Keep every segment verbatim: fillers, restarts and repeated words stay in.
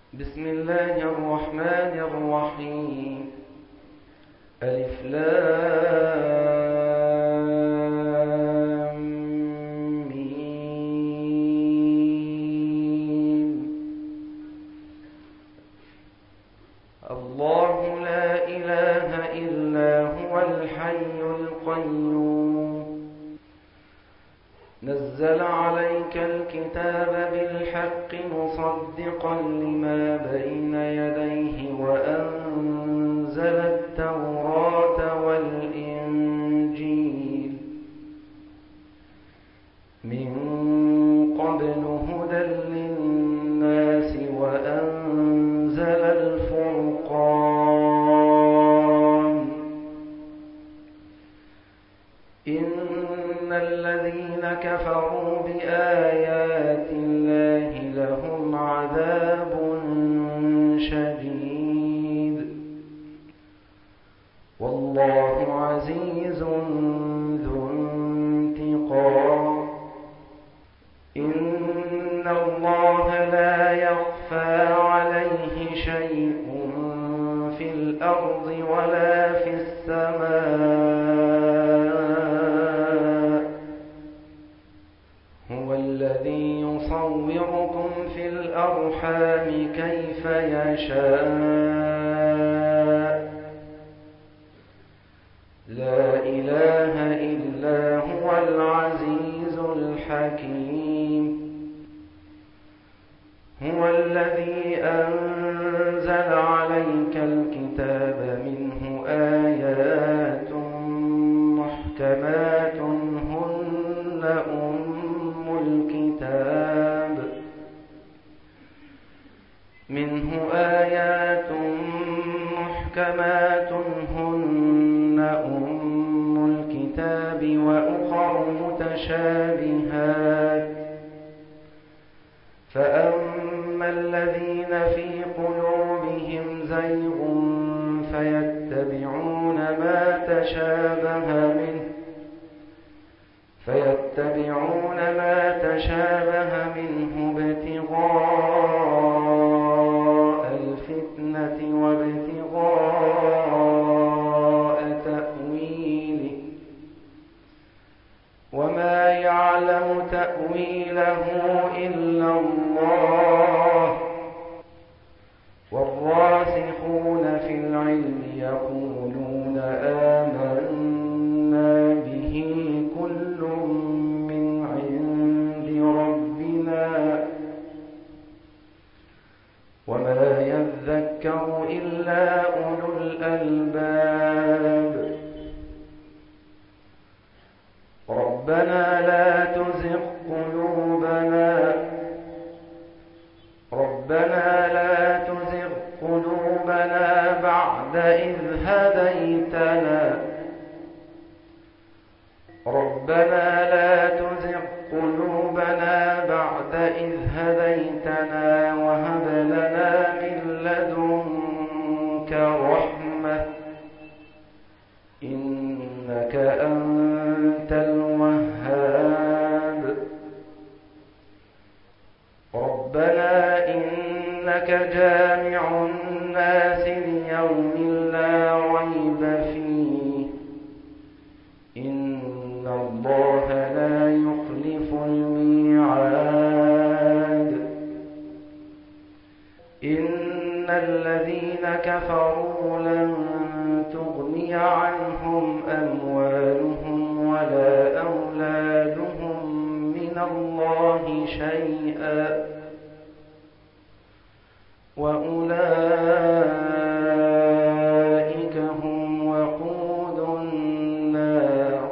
بسم الله الرحمن الرحيم. ألف لام ميم. الله لا إله إلا هو الحي القيوم. نزل عليك الكتاب بالحق مصدقا لما بين يديه وأنزل التوراة والإنجيل من قبل هدى للناس وأنزل الفرقان. إن الذين كفروا بآيات الله لهم عذاب شديد والله عزيز ذو انتقام. إن الله لا يخفى عليه شيء في الأرض ولا في السماء. هو الذي يصوركم في الأرحام كيف يشاء. لا إله إلا هو العزيز الحكيم. هو الذي أنزل عليك الكتاب منه آيات محكمات هن أم الكتاب منه آيات محكمات هن أم الكتاب وأخر متشابهات. فأما الذين في قلوبهم زيغ فيتبعون ما تشابه منه فيتبعون ما تشابه منه ابتغاء الفتنة وابتغاء تأويله وما يعلم تأويله إلا الله. والراسخون في العلم يقولون آمنا به كل من عند ربنا وما يذكر إلا أولو الألباب. ربنا لا تزغ قلوبنا ربنا لا تزغ قلوبنا بعد إذ هديتنا ربنا لا تزغ قلوبنا بعد إذ هديتنا وهب لنا من لدنك رحمة إنك أنت الوهاب. ربنا إنك جامع الناس ليوم لا ريب فيه إن الله لا يخلف الميعاد. إن الذين كفروا لن تغني عنهم أموالهم ولا أولادهم من الله شيئا وأولئك هم وقود النار.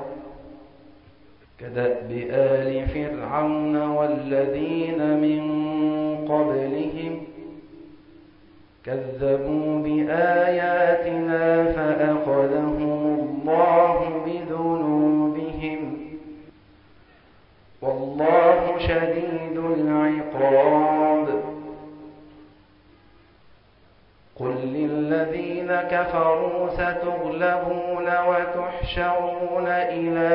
كدأب آل فرعون والذين من قبلهم كذبوا بآياتنا فأخذهم الله بذنوبهم والله شديد العقاب. قل للذين كفروا ستغلبون وتحشرون إلى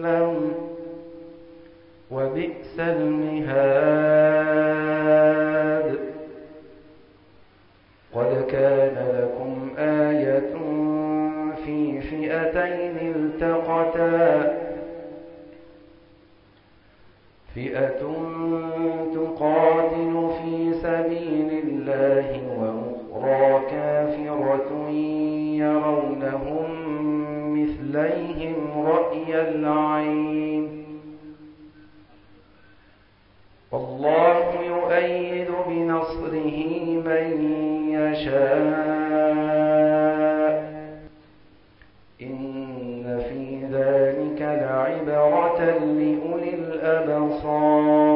جهنم وبئس المهاد. رأي العين والله يؤيد بنصره من يشاء إن في ذلك لعبرة لأولي الأبصار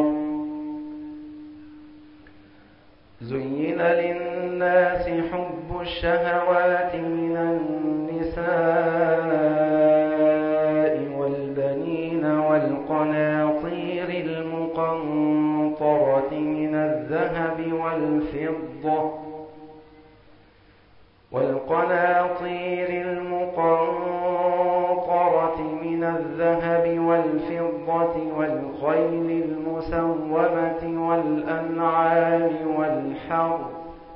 زين للناس حب الشهوات من النساء والبنين والقناطير المقنطرة من الذهب والفضة والقناطير المقنطرة من الذهب والفضة والخيل المسومة والأنعام والحرث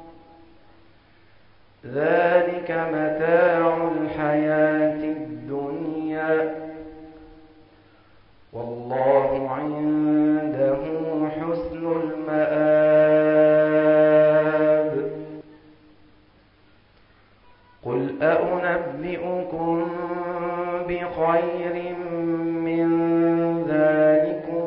ذلك متاع الحياة الدنيا والله عنده حسن المآب قل أنبئكم بخير من ذلكم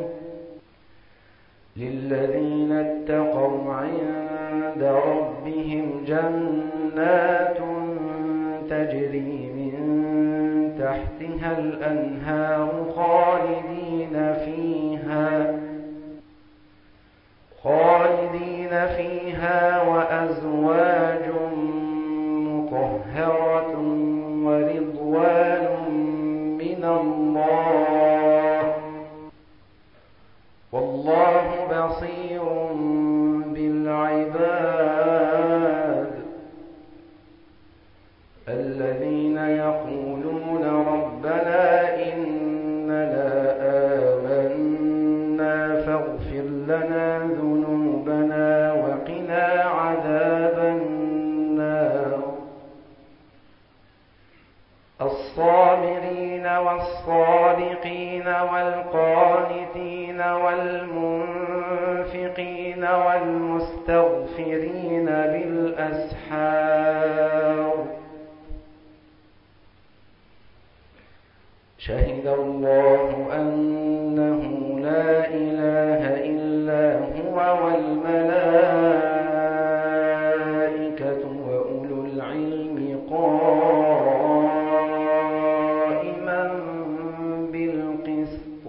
للذين اتقوا عند ربهم جنات تجري من تحتها الأنهار خالدين فيها خالدين فيها وأزواج مطهرة ورضوان من الله والله بصير بالعباد الذين يقولون ربنا إننا آمنا فاغفر لنا ذنوبنا وقنا عذاب النار الصابرين والصادقين والقانتين والمنفقين والمستغفرين بالأسحار شهد الله أنه لا إله إلا هو والملائكة وأولو العلم قائما بالقسط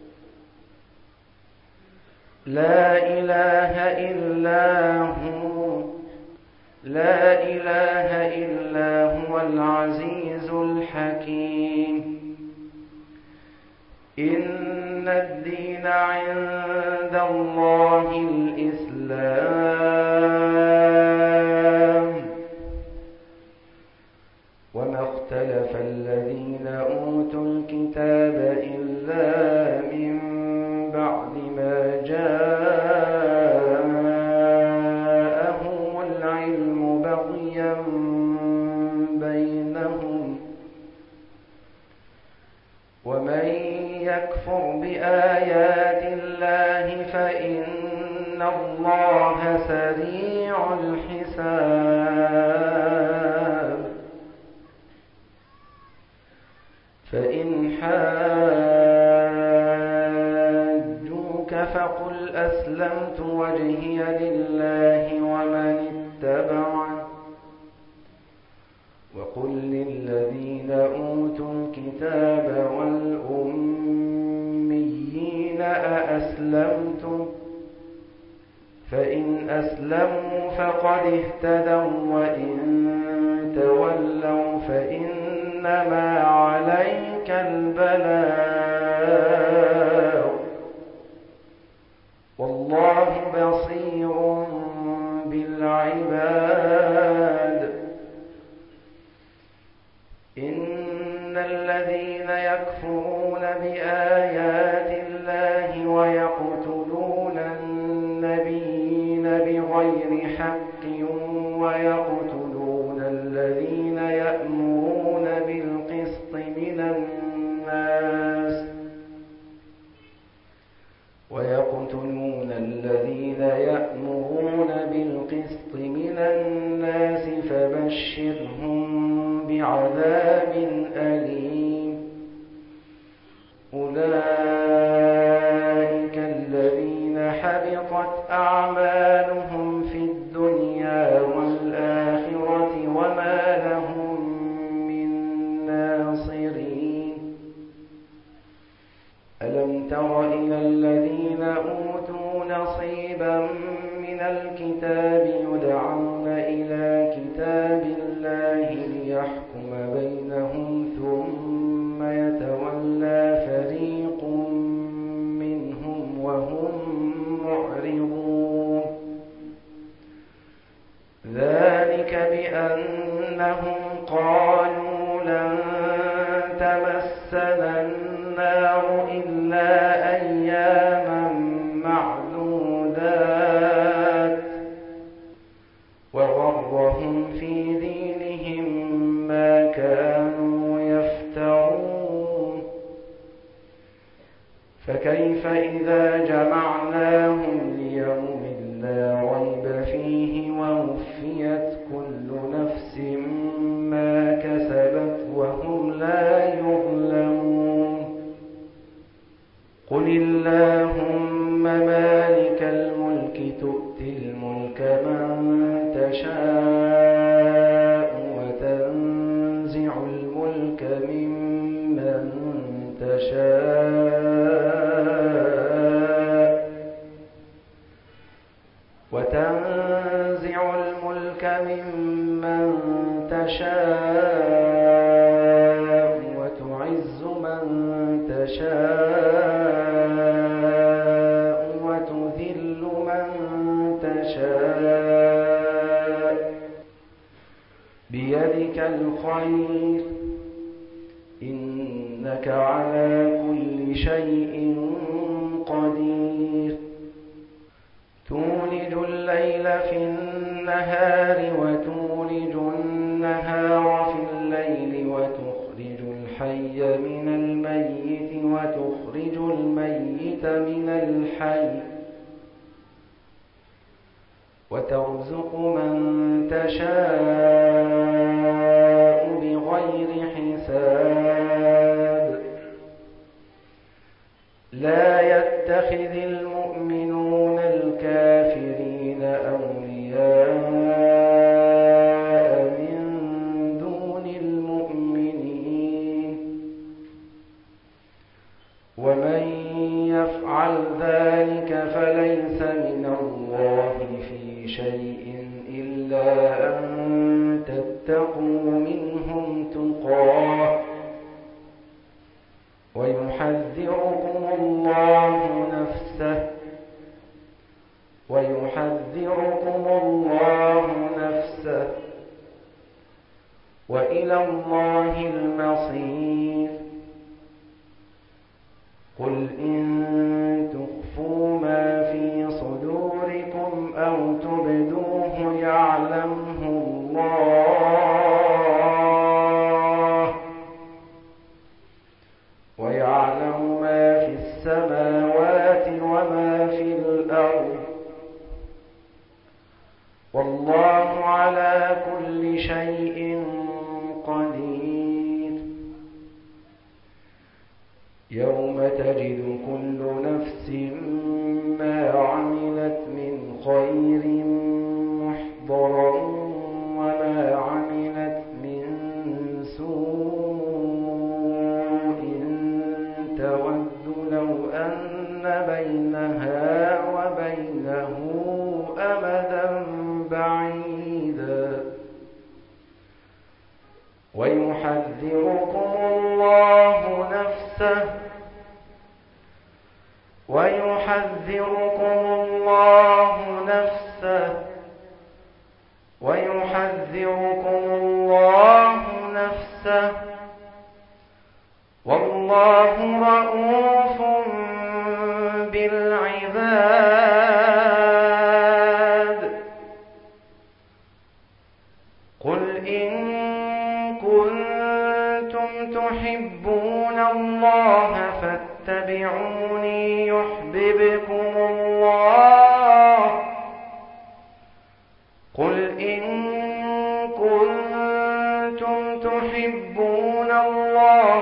لا إله إلا هو لا إله إلا هو العزيز الحكيم إن الدين عند الله الإسلام وما اختلف الذين أوتوا الكتاب إلا من بعد ما جاءهم العلم بغيا بينهم ومن يكفر بآيات الله فإن الله سريع الحساب فإن حاجوك فقل أسلمت وجهي لله ومن اتبعني وقل للذين أوتوا الكتاب والأميين أأسلمتم فإن أسلموا فقد اهتدوا وإن تولوا فإنما عليك البلاغ والله بصير بالعباد إن الذين يكفرون بآيات الله ويقتلون النبيين بغير حق ويقتلون الذين يأمرون بالقسط من الناس ويقتلون الذين يأمرون بالقسط من الناس فبشرهم بعذاب أليم أعمالهم في الدنيا والآخرة وما لهم من ناصرين. ألم تر إلى الذين أوتوا نصيبا من الكتاب يدعون إلى كتاب الله ليحكم بينهم ثم يتولى فريق منهم وهم معرضون. ذلك بأنهم قالوا لن تمسنا النار إلا أياما معدودات وغرهم في دينهم ما كانوا يفترون. فكيف إذا جمعناهم ليوم لا ريب فيه ووفيت كل نفس ما كسبت وهم لا يظلمون. قل اللهم مالك الملك تؤتي الملك من تشاء وتنزع الملك ممن تشاء وتنزع الملك ممن تشاء وتعز من تشاء وتذل من تشاء بيدك الخير إنك على كل شيء قدير. تولج الليل في النهار وتولج النهار في الليل وتخرج الحي من الميت وتخرج الميت من الحي وترزق من تشاء بغير حساب. لا يتخذ المؤمنون الكافرين أولياء من دون المؤمنين ومن يفعل ذلك فليس من الله في شيء إلا أن تتقوا منهم تقاه ويحذركم الله نفسه ويحذركم الله نفسه وإلى الله المصير. قل إن تخفوا ما في صدوركم أو تبدوه يعلمه الله ويعلم ما في السماوات وما في الأرض والله على كل شيء قدير. يوم تجد كل نفس ما عملت من خير محضرا وما عملت من سوء تود لو أن بينها وبينه أمدا بعيدا ويحذركم الله نفسه ويحذركم الله نفسه ويحذركم الله نفسه والله رؤوف بالعباد. قل إن كنتم تحبون الله فاتبعوني يحببكم الله. قل إن كنتم تحبون الله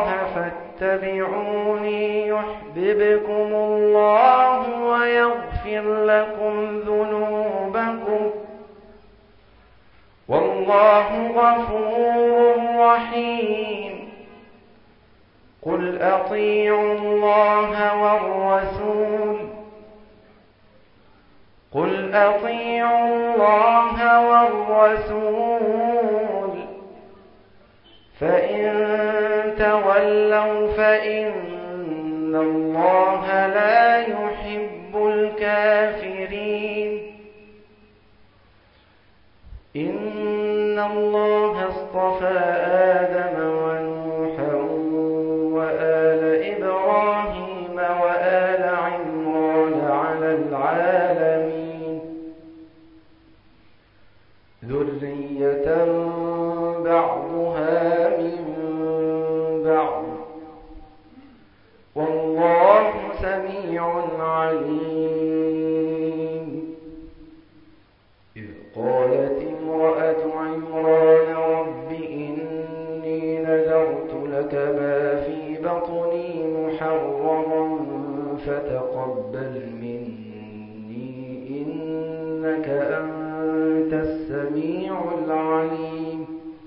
فاتبعوني يحببكم الله ويغفر لكم ذنوبكم والله غفور رحيم. قل أطيعوا الله والرسول قل أطيعوا الله والرسول فإن تولوا فإن الله لا يحب الكافرين. إن الله اصطفى آدم ونوحا وآل إبراهيم وآل عمران على العالمين ذرية بعضها من بعض والله سميع عليم. إذ قالت امرأة عمران رب إني نذرت لك ما في بطني محررا فتقبل مني إنك أنت السميع العليم.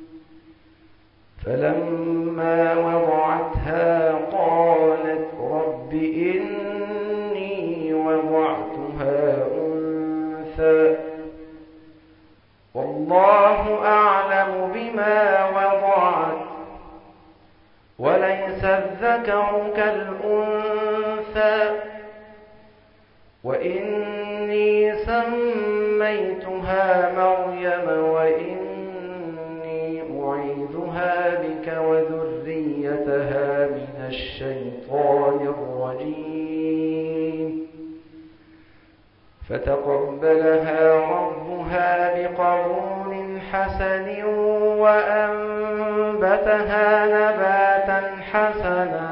فلما وضعتها قالت رب إني وضعتها أنثى والله أعلم بما وضعت وليس الذكر كالأنثى وإني سميتها مريم وإني أعيذها بك وذريتها من الشيطان الرجيم. فتقبلها ربها بقبول حسن وأنبتها نباتا حسنا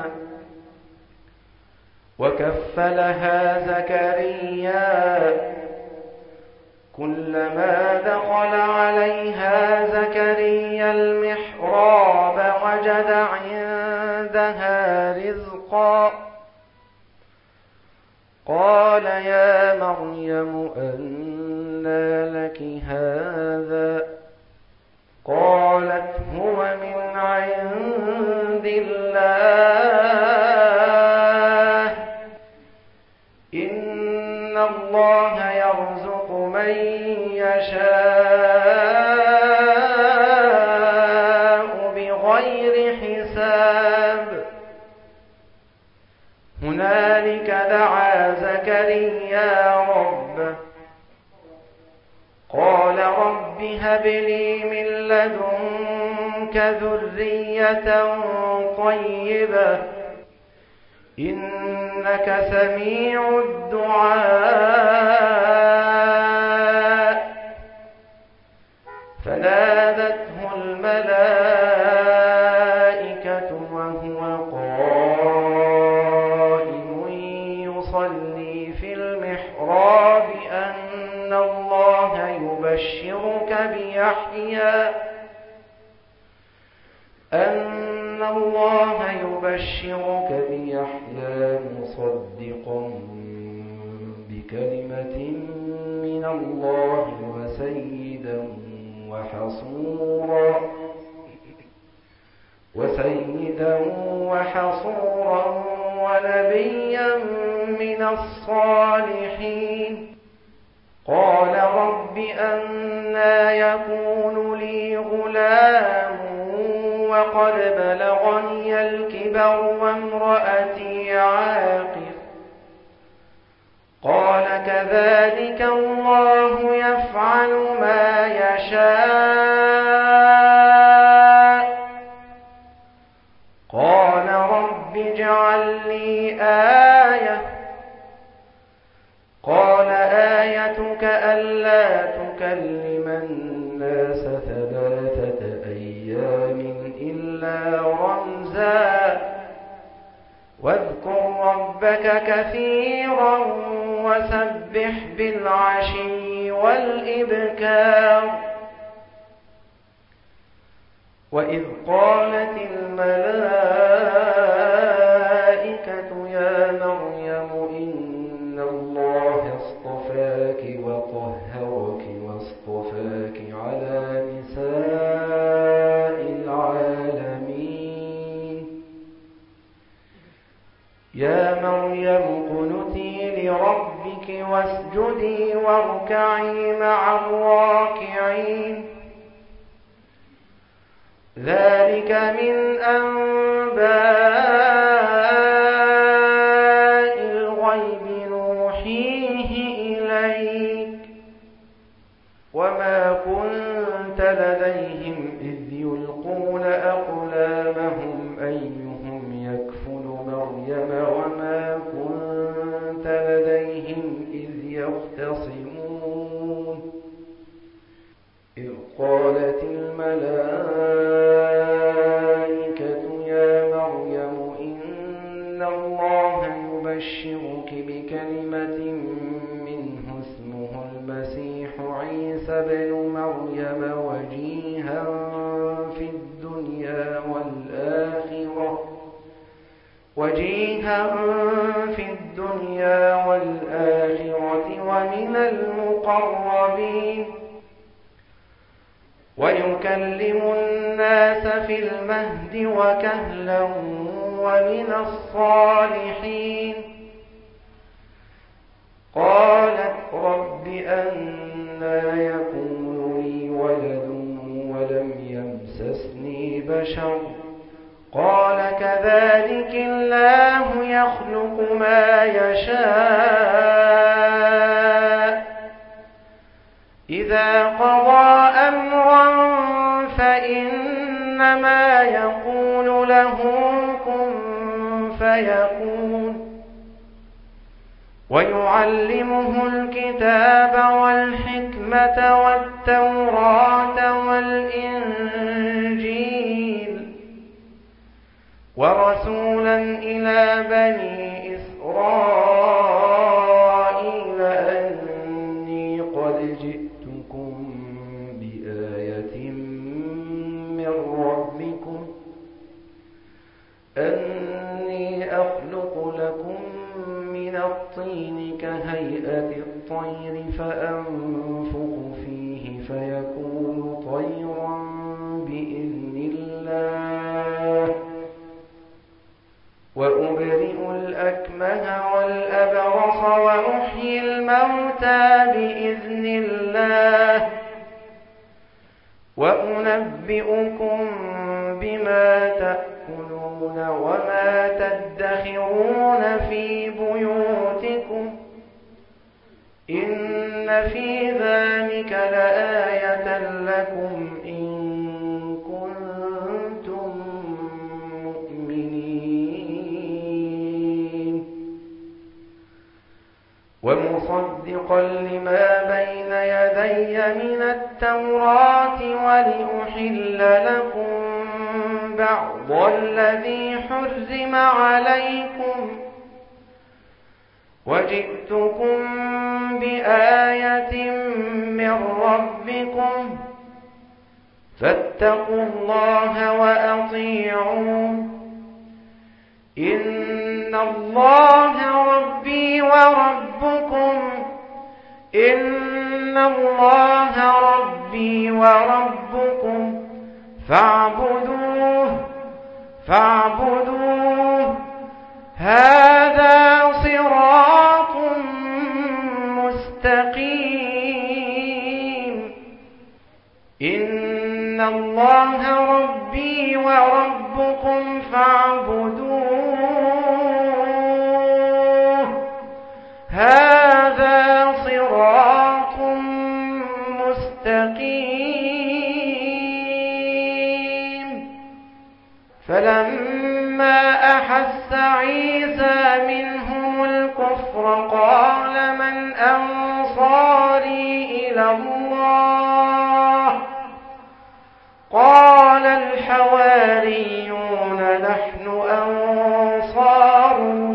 وكفلها زكريا كلما دخل عليها زكريا المحراب وجد عندها رزقا قال يا مريم أنى لك هذا قالت هو من عند الله إن الله يرزق من يشاء بغير حساب. هنالك دعا زكريا ربه قال رب هب لي من لدنك ذرية طيبة إنك سميع الدعاء. فنادته الملائكة وهو قائم يصلي في المحراب أن الله يبشرك بيحيى أن الله يبشرك بيحيى مصدقا بكلمة من الله وسيدا وحصورا وسيدا وحصورا ونبيا من الصالحين. قال رب أنى يكون لي غلام وقد بلغني الكبر وامرأتي عاقر قال كذلك الله يفعل ما يشاء. قال رب اجعل لي آية قال آيتك ألا تكلم الناس ثلاثة أيام إلا رمزا واذكر ربك كثيرا وسبح بالعشي والإبكار. وإذ قالت الملائكة يا مريم إن الله اصطفاك وطهرك واصطفاك على نساء مع الراكعين. ذلك من أنباء الغيب نوحيه إليك وما كنت لديهم إذ يلقون أقلامهم أيهم يكفل مريم وما كنت لديهم إذ يختصمون إذ قالت الملائكة يا مريم إن الله يبشرك بكلمة منه اسمه المسيح عيسى بن مريم وجيها في الدنيا والآخرة وجيها في الدنيا والآخرة ومن المقربين ويكلم الناس في المهد وكهلا ومن الصالحين. قالت رب أنى يكون لي ولد ولم يمسسني بشر قال كذلك الله يخلق ما يشاء إذا قضى أمرا فإنما يقول له كن فيكون. ويعلمه الكتاب والحكمة والتوراة والإنجيل ورسولا إلى بني إسرائيل أني قد جئتكم بآية من ربكم أني أخلق لكم من الطين كهيئة الطير فأنفخ فيه فيكون طيرا بإذن الله وأبرئ الأكمه والأبرص وأحيي الموتى بإذن الله وأنبئكم بما تأكلون وما تدخرون في بيوتكم إن في ذلك لآية لكم إن كنتم مؤمنين. ومصدقا لما بين يدي من التوراة ولأحل لكم بعض الذي حرم عليكم وجئتكم بآية من ربكم فاتقوا الله وأطيعون إن الله ربي وربكم إن الله ربي وربكم فاعبدوه فاعبدوه هذا صراط مستقيم إن الله ربي وربكم فاعبدوه هذا صراط مستقيم. فلما أحس عيسى منهم الكفر قال من أنصاري إلى الله قال الحواريون نحن أنصار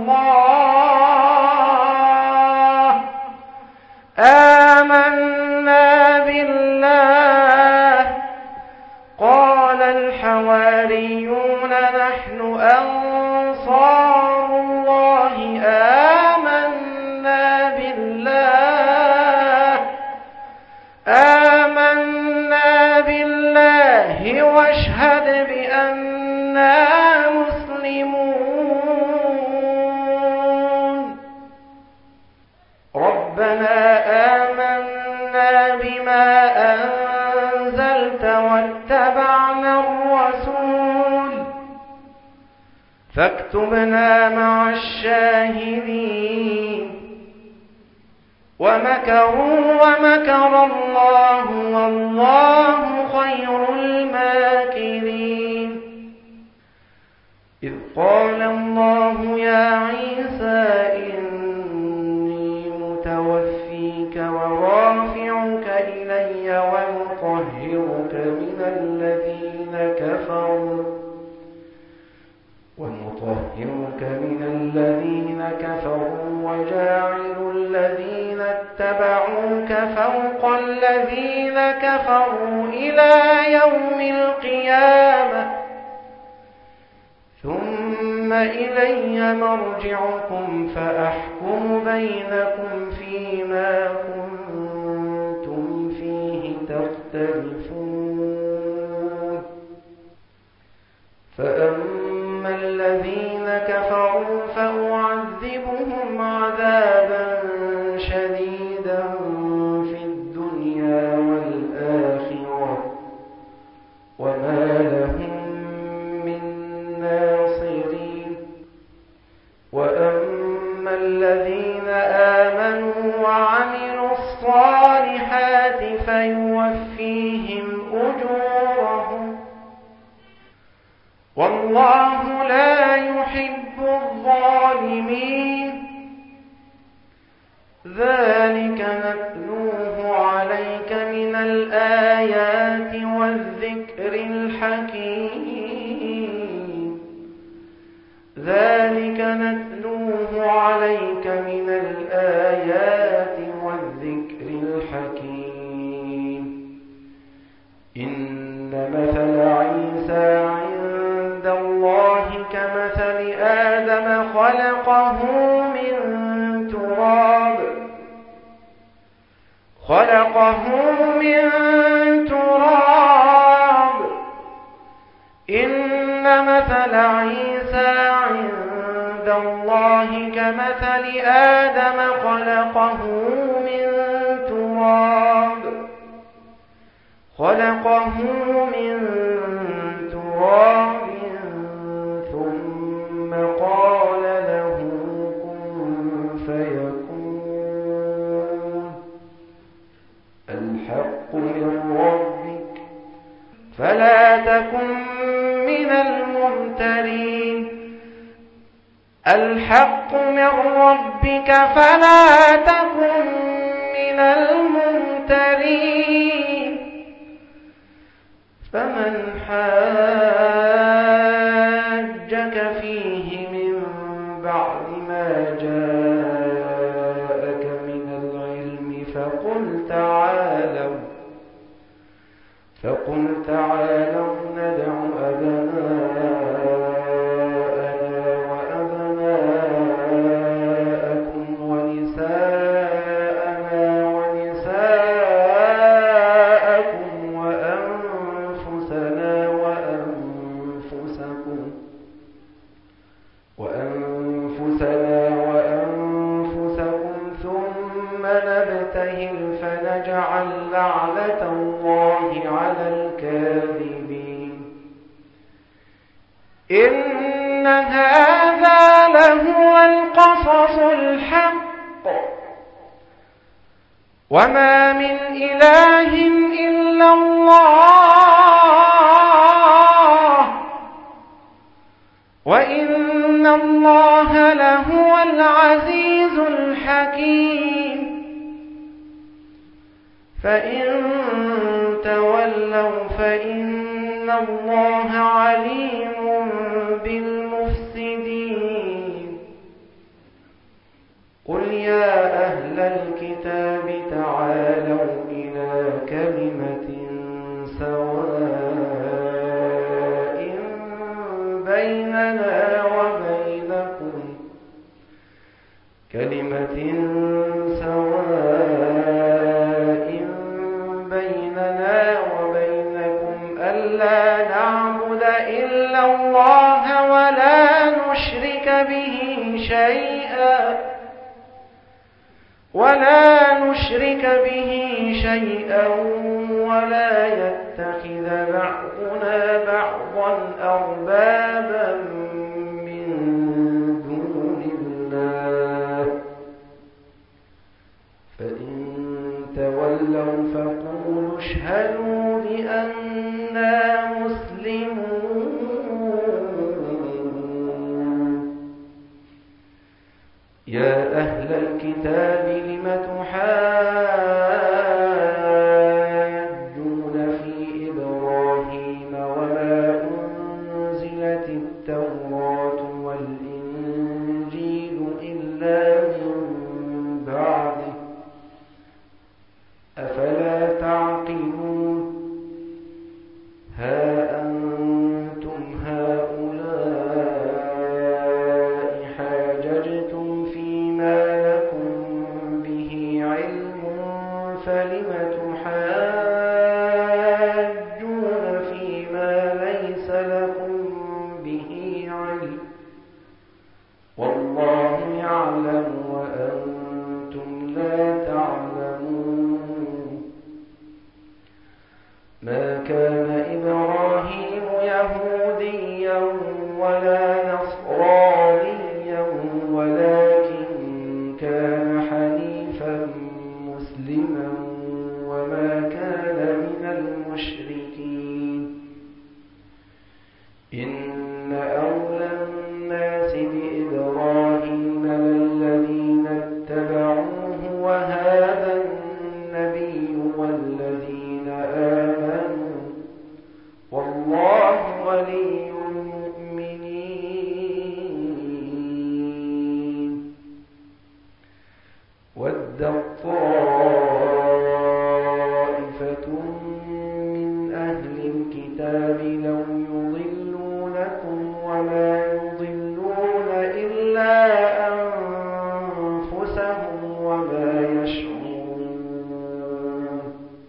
الله آمنا بالله قال الحواريون نحن أنصار الله آمنا بالله آمنا بما أنزلت واتبعنا الرسول فاكتبنا مع الشاهدين ومكروا ومكر الله والله خير الماكرين إذ قال الله يا عيسى إني متوفيك ورافعك إلي ومطهرك من الذين كفروا ومطهرك من الذين كفروا وجاعل الذين اتبعوك فوق الذين كفروا إلى يوم القيامة ثم إلي مرجعكم فأحكم بينكم فيما كنتم فيه تختلفون فأما الذين كفروا فأعذبهم عذابا شديدا في الدنيا والآخرة وما لهم من ناصرين وأما الذين آمنوا وعملوا الصالحات فيوفيهم أجورهم والله لا يحب الظالمين ذلك نتلوه عليك من الآيات والذكر الحكيم ذلك نتلوه عليك من الآيات والذكر الحكيم إن مثل عيسى عند الله كمثل آدم خلقه من تراب خلقه من تراب إن مثل عيسى عند الله كمثل آدم خلقه من تراب خلقه من تراب ثم قال له كن فيكون الحق من ربك فلا تكن من الممترين الحق من ربك فلا تكن من الممترين فمن حاجك فيه من بعد ما جاءك من العلم فقل تعالوا فقل تعالوا ندع أبناءنا وأبناءكم ونساءنا ونساءكم وأنفسنا وأنفسكم وأنفسنا وأنفسكم ثم نبتهل فنجعل لعنة الله على الكاذبين إن هذا لهو القصص الحق وما من إله إلا الله وإن الله لهو العزيز الحكيم فإن تولوا فإن الله عليم بالمفسدين قل يا أهل الكتاب تعالوا إلى كلمة سواء بيننا وبينكم كلمة سواء بيننا وبينكم ألا نعبد إلا الله ولا نشرك به شيئا ولا نشرك شيئا ولا يتخذ بعضنا بعضا أربابا من دون الله فإن تولوا فقولوا اشهدوا بأننا مسلمون يا أهل الكتاب لم تحاجون في إبراهيم وما أنزلت التوراة والإنجيل إلا من بعده أفلا تعقلون ها أنتم هؤلاء حاججتم فيما لكم به علم فلم تحاجون فيما ليس لكم به علم والله يعلم وأنتم لا تعلمون ما كان إبراهيم يهوديا ولا نصرانيا ولكن كان حنيفا مسلما وما كان من المشركين إن أولى الناس بإبراهيم للذين اتبعوه وهذا النبي والذين آمنوا والله ولي المؤمنين ودت طائفة من أهل الكتاب لو يضلونكم وما يضلون إلا أنفسهم وما يشعرون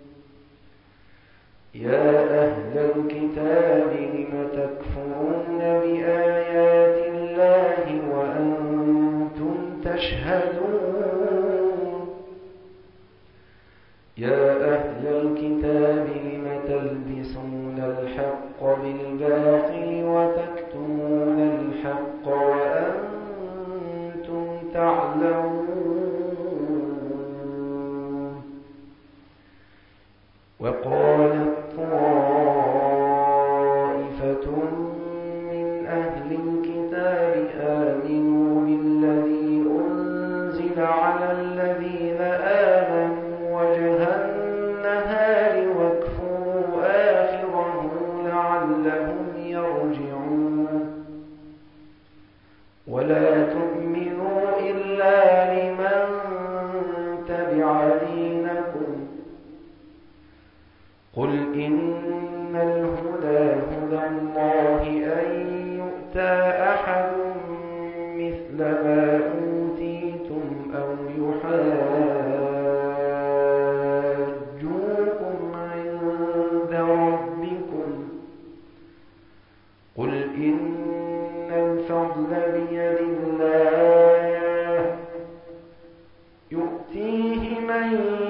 يا أهل الكتاب لم تكفرون بآيات الله وأنتم تشهدون يا أهل الكتاب لم تلبسون الحق بالباطل وتكتمون الحق وأنتم تعلمون وقالت طائفة من أهل الكتاب آمنوا بالذي أنزل على الذين آمنوا وجه النهار واكفروا آخره لعلهم يرجعون ولا تؤمنوا إلا لمن تبع دينكم قل إن الهدى هدى الله أن يؤتى أحد مثل ما أوتيتم أو يحاجوكم عند ربكم قل إن الفضل بيد الله يؤتيه من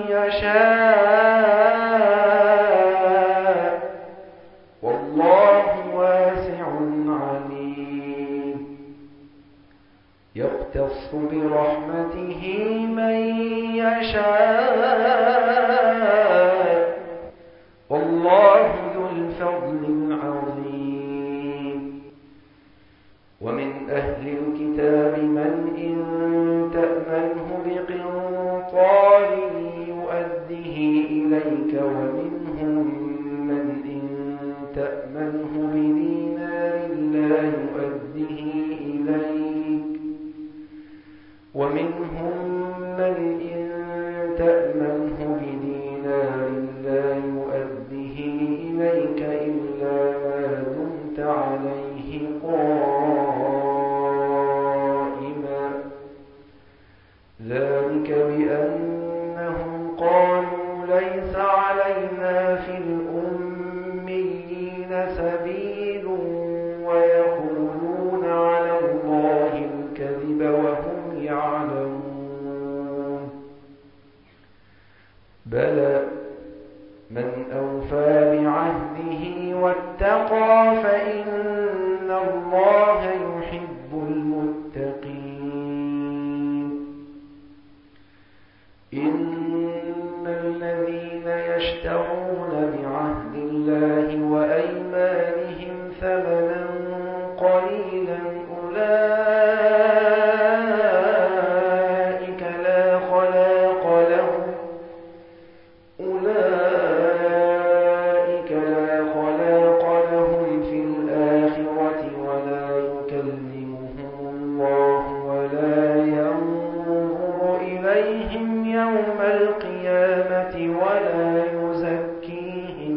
يشاء والله واسع عليم يختص برحمته من يشاء والله ذو الفضل العظيم ومن أهل الكتاب من إن تأمنه بقنطار يؤده إليك ومنهم من إن تأمنه بدينار لا يؤده إليك ومنهم من إن تأمنه بدينار لا يؤده إليك إلا ما دمت عليه قائما ذلك بأنهم قالوا ليس علينا في الأميين سبيل ويقولون على الله الكذب وهم يعلمون بلى من أوفى بعهده واتقى فإن الله يحب المتقين. إن الذين يشترون بعهد الله وأيمانهم ثمنا قليلا أولئك لا خلاق لهم أولئك لا خلاق لهم في الآخرة ولا يكلمهم الله ولا ينظر إليهم يوم القيامة ولا يزكيهم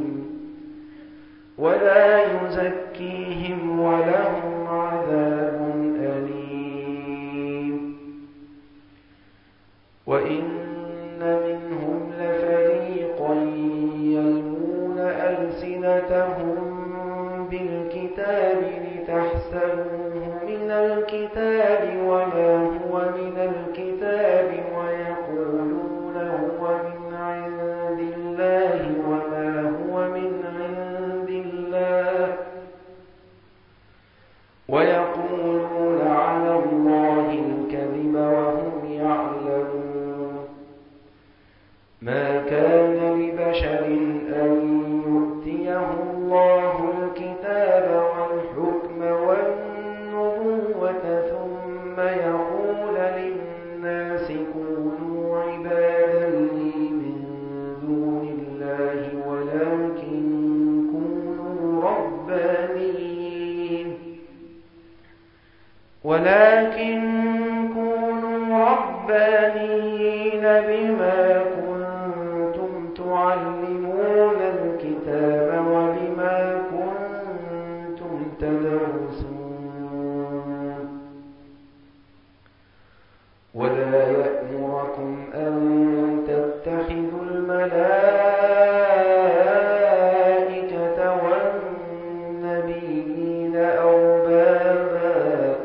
ولا يزكيهم ولهم عذاب أليم. وإن منهم لفريقا يلمون ألسنتهم بالكتاب لتحسبوه من الكتاب وما هو من الكتاب ويقولون هو من عند الله وما هو من عند الله ويقولون على الله الكذب وهم يعلمون. ما كان لبشر أن يؤتيه الله الكتاب والحكم والنبوة ثم يقول للناس كونوا عبادا لي من دون الله ولكن كونوا ربانيين ولكن كونوا ربانيين بما كنتم تعلمون الكتاب وبما كنتم تدرسون. ولا يأمركم أن تتخذوا الملائكة والنبيين أربابا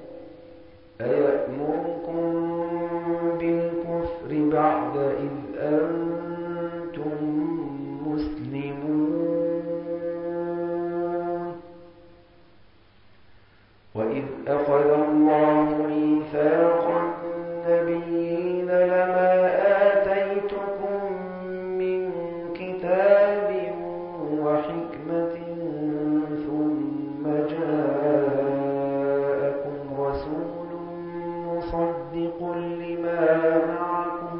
أيأمركم بالكفر بعد إذ أنتم مسلمون. وإذ أخذ الله ميثاق النبيين لما آتيتكم من كتاب وحكمة ثم جاءكم رسول مصدق لما معكم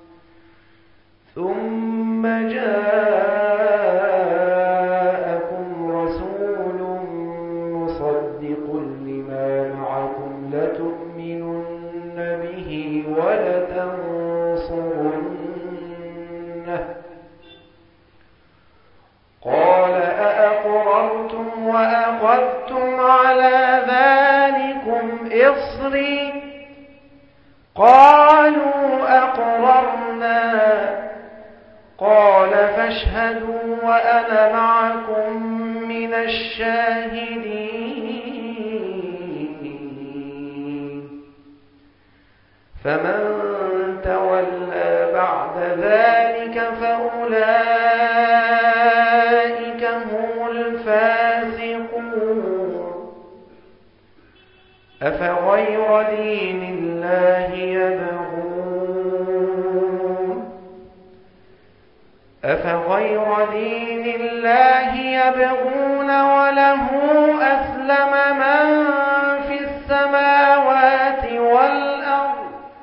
ثم جاءكم رسول مصدق لما معكم لتؤمنن به ولتنصرنه قال أأقررتم وأخذتم على ذلكم إصري قالوا أقررنا قال فاشهدوا وأنا معكم من الشاهدين. فمن تولى بعد ذلك فأولئك هم الفاسقون. أفغير دين الله يبغون أفغير دين الله يبغون وله أسلم من في السماوات والأرض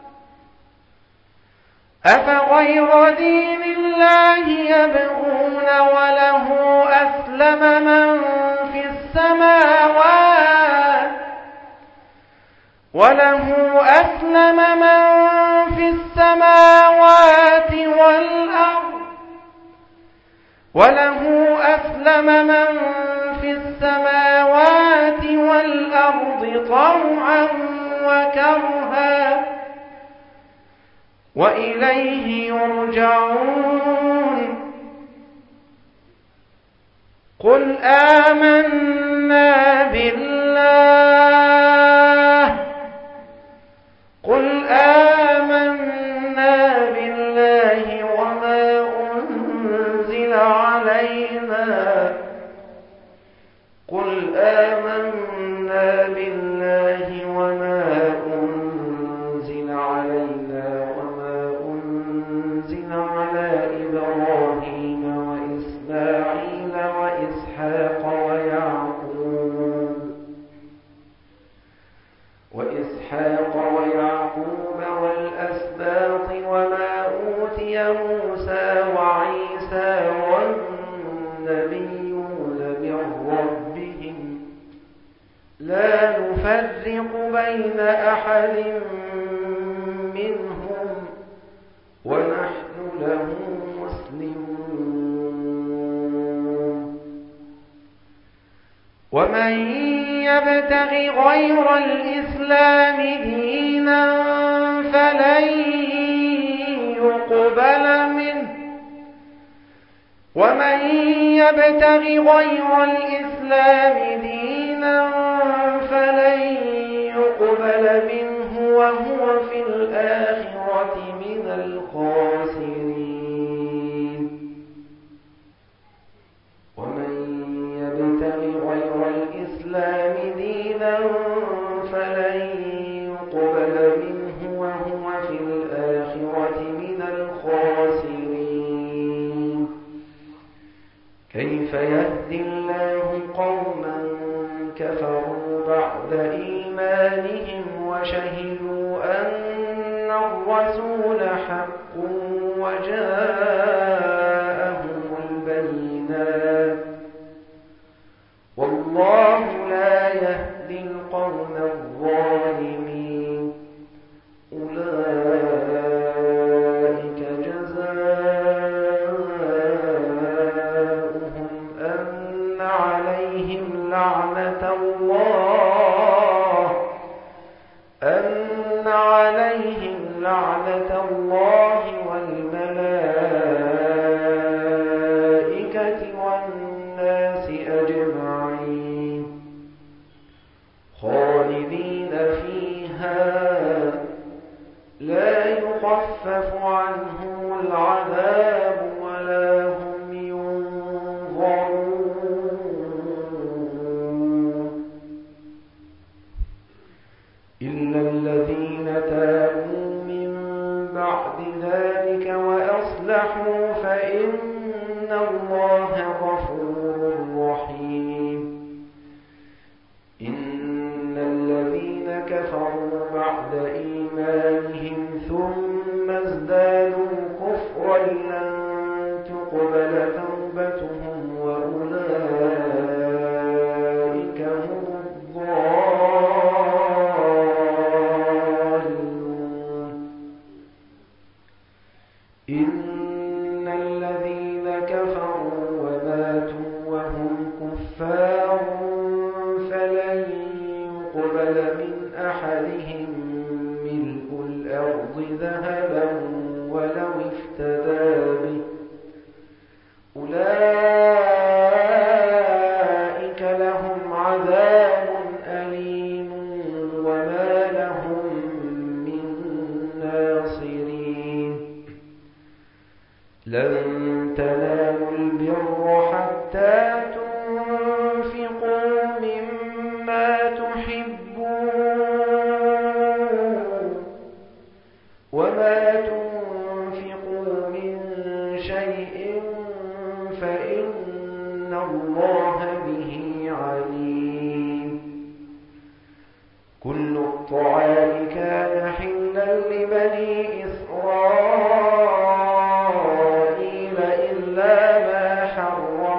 أفغير دين الله يبغون وله أسلم من في السماوات وله أسلم من في السماوات والأرض وله أسلم من في السماوات والأرض طوعا وكرها وإليه يرجعون. قل آمنا بالله قل آمنا بالله وما أنزل علينا قل آمنا بالله وما أنزل علينا وما أنزل على إبراهيم وإسماعيل وإسحاق ويعقوب وإسحاق ويعقوب والأسباط وما أوتي موسى وعيسى والنبيون من ربهم لا نفرق بين أحد منهم ونحن له مسلمون ومن يبتغ غير الإسلام دينا فلن يقبل منه ومن يبتغ غير الإسلام دينا فلن يقبل منه وهو في الآخرة من الخاسرين ومن يبتغ غير الإسلام دينا فلن يقبل منه وهو في الآخرة من الخاسرين كيف يهدي الله قوما كفروا بعد إيمانهم وشهدوا أن الرسول حق وجاءهم البينات والله لا يهدي القوم الظالمين أولئك جزاؤهم أن عليهم لعنة الله أن عليهم لعنة الله والملائكة والناس أجمعين خالدين فيها لا يخفف عنهم العذاب ولا هم ينظرون إلا الذين تابوا من بعد ذلك وأصلحوا فإن الله غفور رحيم إن الذين كفروا بعد إيمانهم ثم ازدادوا كفرا لن تقبل توبتهم وأولئك هم الضالون إن الذين كفروا وماتوا وهم كفار فلن يقبل من أحدهم ملء الأرض ذهبا ولو افتدى به أولئك لهم عذاب أليم وما لهم من ناصرين لن تنالوا البر حتى تنفقوا مما تحبون وما تنفقوا من شيء فإن الله به عليم كل الطعام كان حلا لبني إسرائيل إلا ما حرم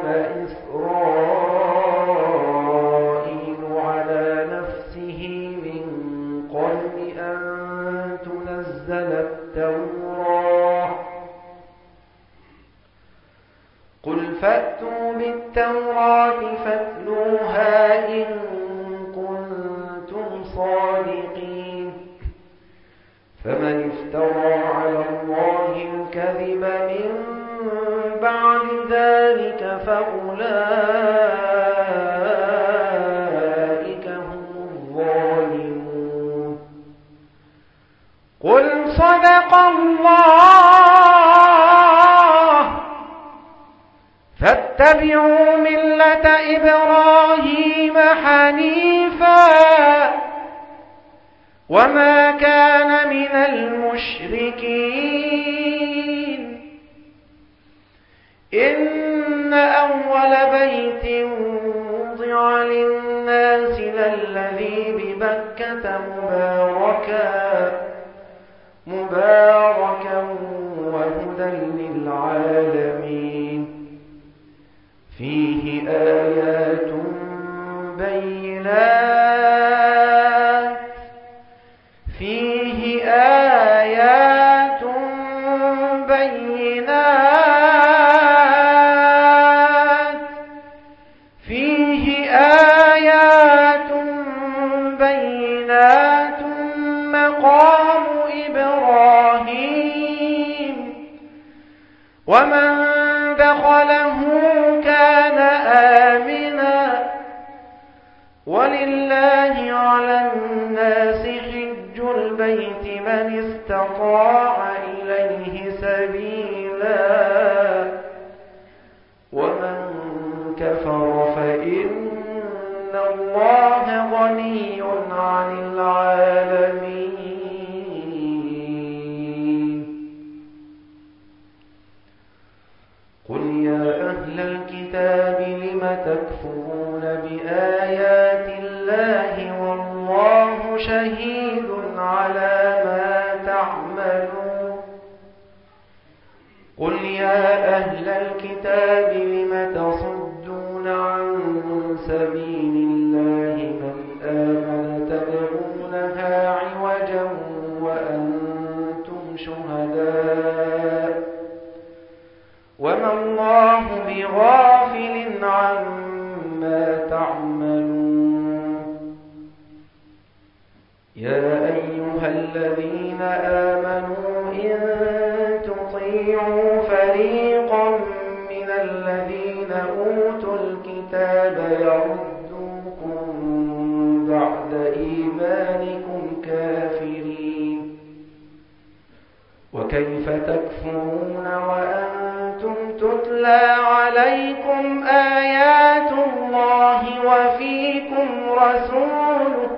إسرائيل على نفسه من قبل أن تنزل التوراة قل فأتوا بالتوراة فاتلوها إن كنتم صادقين فمن افترى على الله الكذب من بعد ذلك فأولئك هم الظالمون قل صدق الله فاتبعوا ملة إبراهيم حنيفا وما كان من المشركين إن أول بيت وضع للناس للذي ببكة مباركا مباركا وهدى للعالمين فيه آيات بينات فيه آيات بينات فيه آيات بينات مقام إبراهيم ومن دخله كان آمنا ولله على الناس حج البيت من استطاع إليه سبيلا ومن كفر فإن الله غني عن العالمين قل يا أهل الكتاب لم تكفرون بآيات الله والله شهيد على ما تعملون قل يا أهل الكتاب لم تصدون عن سبيل الله من آمن تبغونها عوجا وأنتم شهداء وما الله بغافل عما تعملون يا أيها الذين آمنوا إن تطيعوا فريقا من الذين أوتوا الكتاب يردوكم بعد إيمانكم كافرين وكيف تكفرون وأنتم تتلى عليكم آيات الله وفيكم رسوله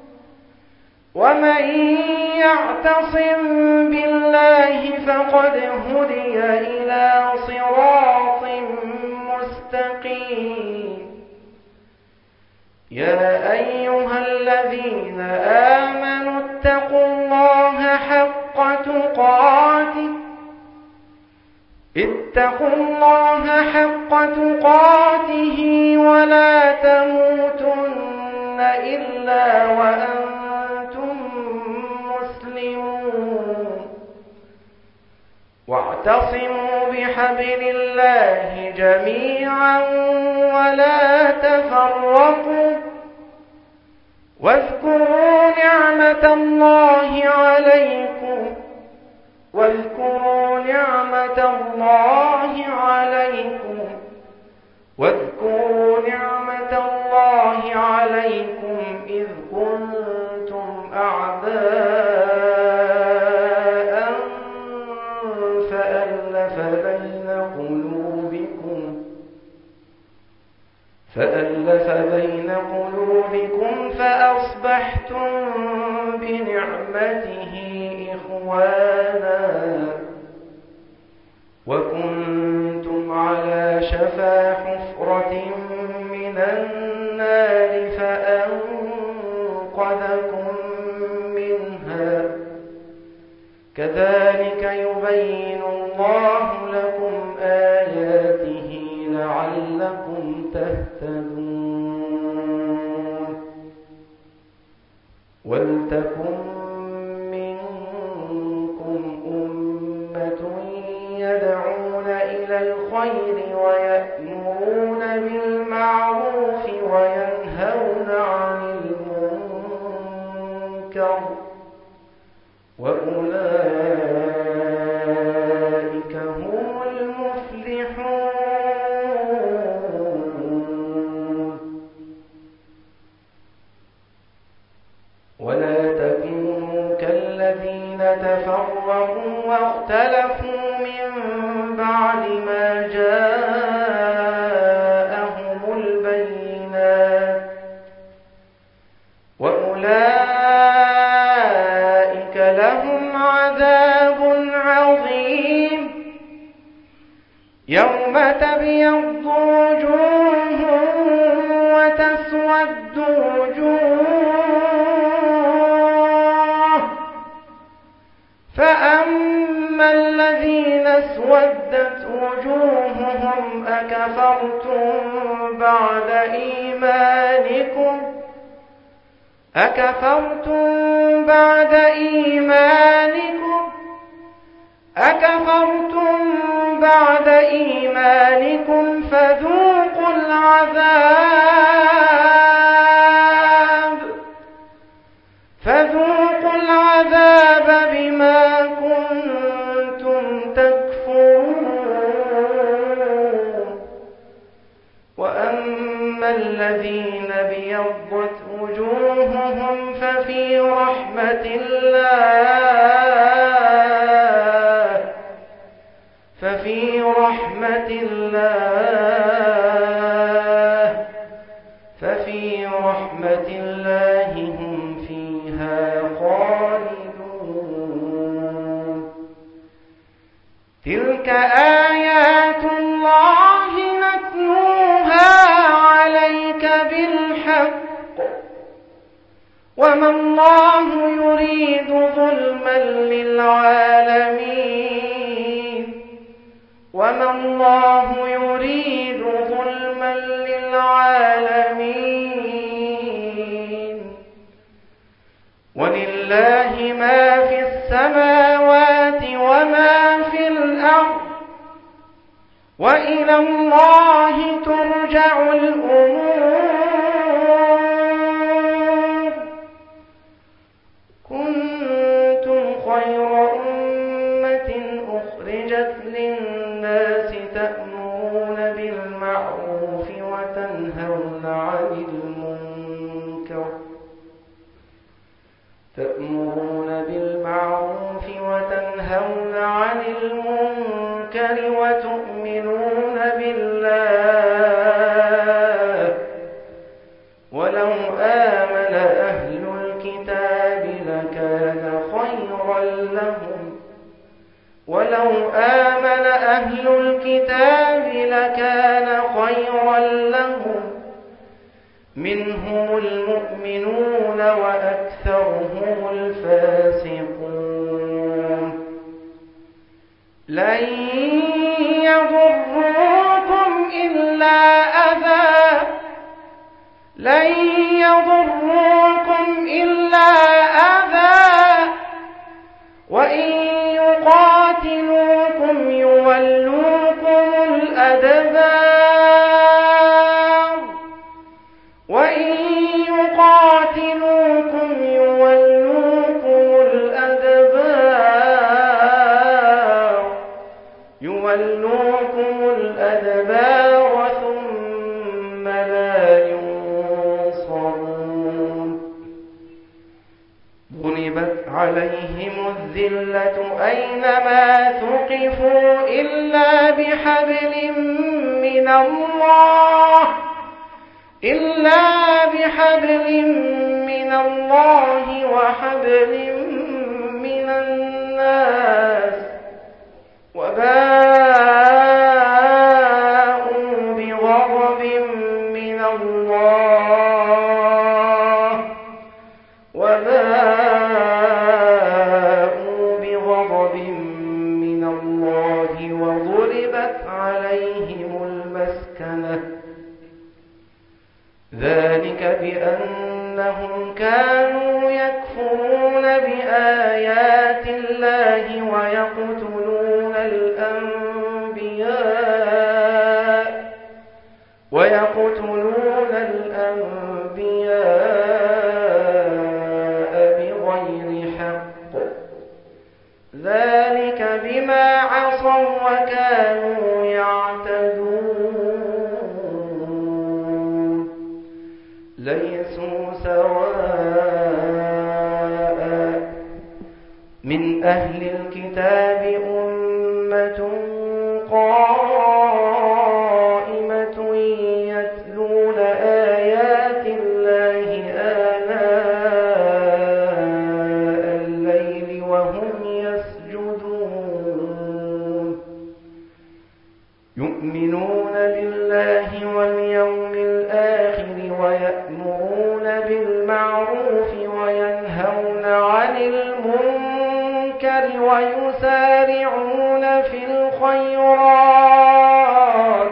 ومن يعتصم بالله فقد هدي إلى صراط مستقيم يا أيها الذين آمنوا اتقوا الله حق تقاته اتقوا الله حق تقاته ولا تموتن إلا وأنتم مسلمون واعتصموا بحبل الله جميعا ولا تفرقوا واذكروا نعمة الله عليكم واذكروا نعمة الله عليكم واذكروا نعمة الله عليكم إذ كنتم أعداء فألف بين قلوبكم فألف بين قلوبكم فأصبحتم بنعمته إخوانا وكنتم على شفا حفرة من النار فأنقذكم منها كذلك يبين الله لكم آياته لعلكم تهتدون ولتكن منكم أمة يدعون إلى الخير ويأمرون بالمعروف وينهون عن المنكر وأولئك هم المفلحون ولا تكونوا كالذين تفرقوا واختلفوا من بعد ما جاءهم تبيض وجوه وتسود وجوه، فأما الذين اسودت وجوههم أكفرتم بعد إيمانكم أكفرتم بعد إيمانكم أكفرتم بعد إيمانكم فذوقوا العذاب فذوقوا العذاب بما كنتم تكفرون. وأما الذين ابيضت وجوههم ففي رحمة الله ففي رحمة الله ففي رحمة الله هم فيها خالدون. تلك آيات الله نتلوها عليك بالحق، وما الله يريد ظلما للعالمين وما الله يريد ظلما للعالمين ولله ما في السماوات وما في الأرض، وإلى الله ترجع الأمور. كنتم خير أمة أخرجت للناس تأمرون بالمعروف وتنهون عن المنكر تأمرون بالمعروف وتنهون عن المنكر وتؤمنون بالله. ولو آمن أهل الكتاب لكان خيرا لهم ولو آمن أهل الكتاب لكان خيرا لهم منهم المؤمنون وأكثرهم الفاسقون. لن يضروكم إلا أذى لن يضروكم إلا أذى وإن يقاتلوكم يولوكم الأدبار وإن يقاتلوكم يولوكم الأدبار يولوكم الأدبار ثم لا ينصرون. ضربت عليهم الذلة أينما ثقفوا إلا بحبل من الله إلا بحبل من الله وحبل من الناس وباءوا بغضب من الله وباءوا بغضب من الله وضربت عليهم المسكنة ذلك بأنهم كانوا يكفرون بآيات الله ويقتلون الأنبياء ويقتلون الأنبياء بغير حق ذلك بما عصوا وكانوا يعتدون. ليسوا سواء من أهل الكتاب أمة قائمة يتلون آيات الله آناء الليل وهم يسجدون يؤمنون بالله بالله واليوم الآخر ويأمرون بالمعروف وينهون عن المنكر ويسارعون في الخيرات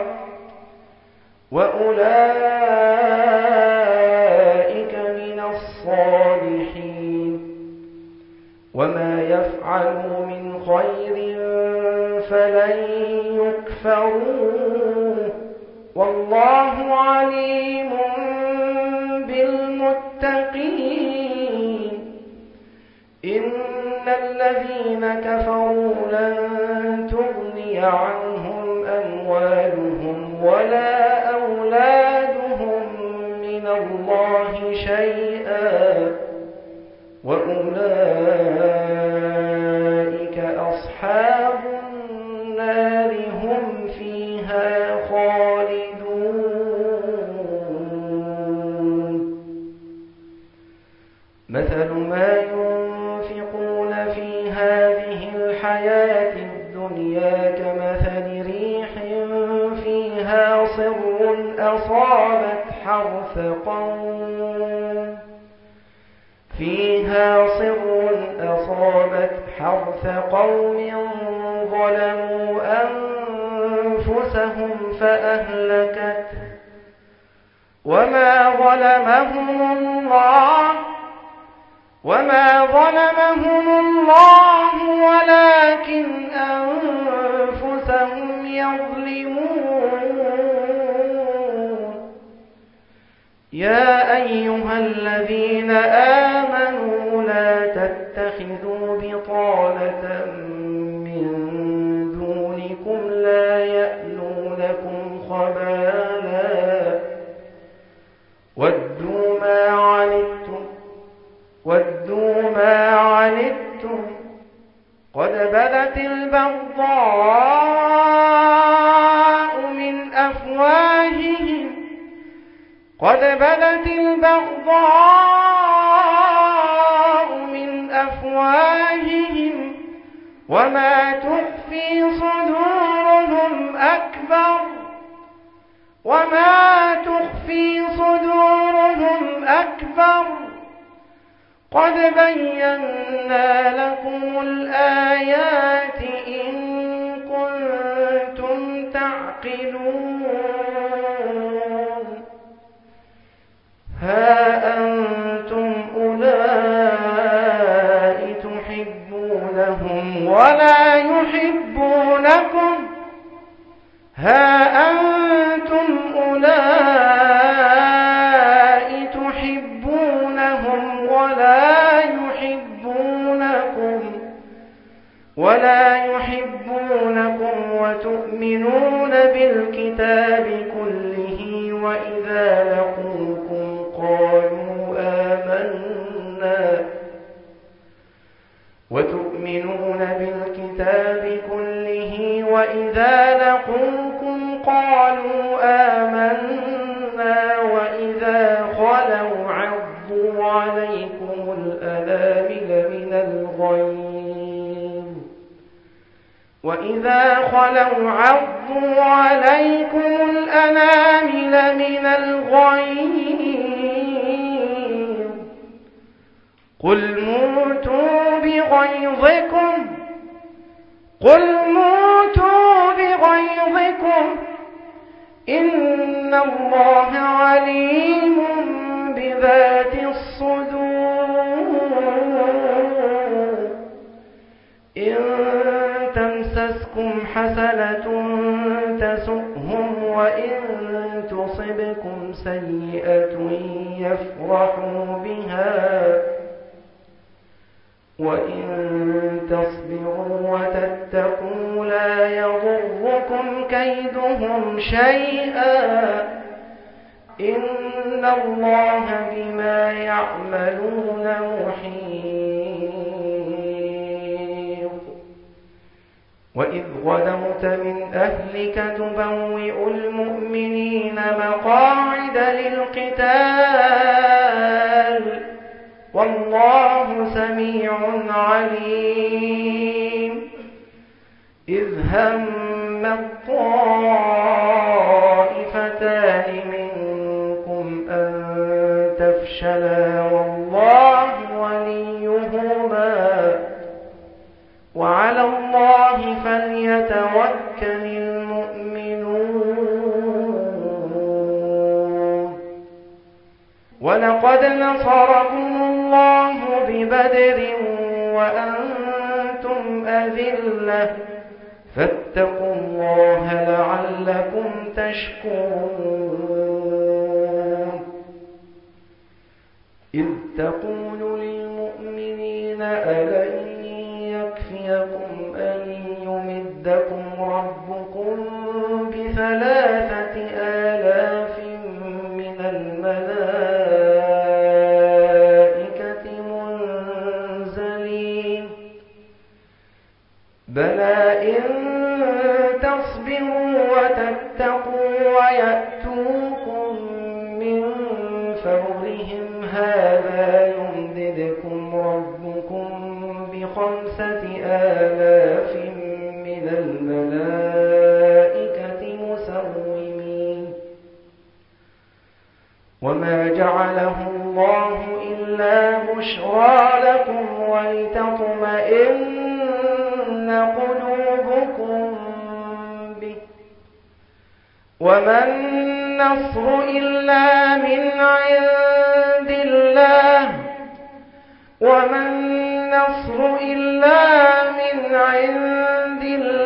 وأولئك من الصالحين وما يفعلوا من خير فلن يكفروه والله عليم بالمتقين إن الذين كفروا لن تغني عنهم أموالهم ولا أولادهم من الله شيئا وأولئك أصحاب النار هم فيها خالدون مثل ما ينفقون في هذه الحياة الدنيا كمثل ريح فيها صر أصابت حرث قوم فيها صر أصابت حرث قوم ظلموا أنفسهم فأهلكت وما ظلمهم الله وما ظلمهم الله ولكن أنفسهم يظلمون يا أيها الذين آمنوا لا تتخذوا بطانة من دونكم لا يألونكم خبالا ودوا ما عنتم ودوا ما عنتم قد بدت البغضاء من أفواههم قد بدت البغضاء من أفواههم وما تخفي صدورهم أكبر وما تخفي صدورهم أكبر قد بينا لكم الآيات إن كنتم تعقلون ها أنتم أولئك تحبونهم ولا يحبونكم ها أنتم أولئك تحبونهم ولا يحبونكم ولا يحبونكم وتؤمنون بالكتاب كله وإذا لقوكم قالوا آمنا وتؤمنون بالكتاب كله وإذا لقوكم قالوا آمنا وإذا خلوا عضوا عليكم الأنامل من الغيظ وإذا خلوا عضوا عليكم الأنامل من الغيظ قل موتوا بغيظكم قل موتوا بغيظكم إن الله عليم بذات الصدور إن تمسسكم حسنة تسؤهم وإن تصبكم سيئة يفرحوا بها وإن تصبروا وتتقوا لا يضركم كيدهم شيئا إن الله بما يعملون محيط وإذ غدوت من أهلك تبوئ المؤمنين مقاعد للقتال والله سميع عليم إذ هم الطائفتان يفشلا والله وليهما وعلى الله فليتوكل المؤمنون. ولقد نصركم الله ببدر وأنتم أذلة فاتقوا الله لعلكم تشكرون. إذ تقول للمؤمنين ألن يكفيكم أن يمدكم ربكم بثلاثة آلاف من الملائكة منزلين بلى إن تصبروا وتتقوا ويأتوكم من فورهم هذا يمددكم ربكم بخمسة آلاف من الملائكة مسومين. وما جعله الله إلا بشرى لكم ولتطمئن قلوبكم به وما النصر إلا من عند الله وما النصر إلا من عند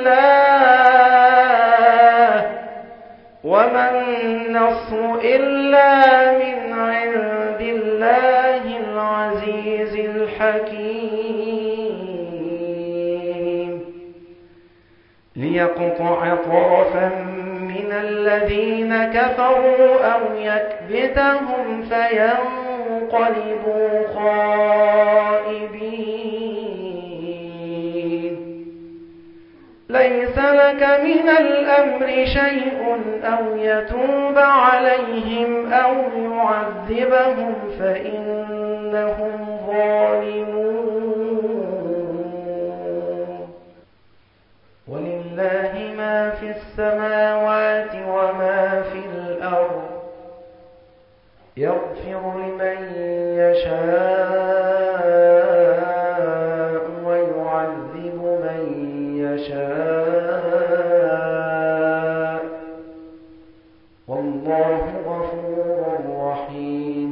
الله وما النصر إلا من عند الله العزيز الحكيم. ليقطع طرفا من الذين كفروا أو يكبتهم فينقلبوا خائبين. ليس لك من الأمر شيء أو يتوب عليهم أو يعذبهم فإنهم ظالمون. ولله ما في السماوات وما في الأرض يغفر لمن يشاء ويعذب من يشاء والله غفور رحيم.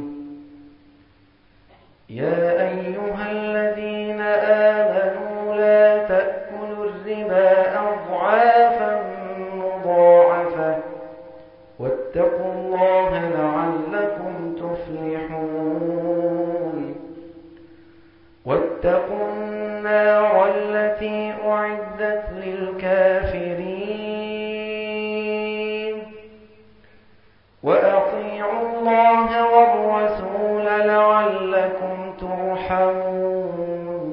يا أيها الذين آمنوا لا تأكلوا الربا أضعافا مضاعفة واتقوا الله لعلكم تفلحون. واتقوا النار التي أعدت للكافرين وأطيعوا الله والرسول لعلكم ترحمون.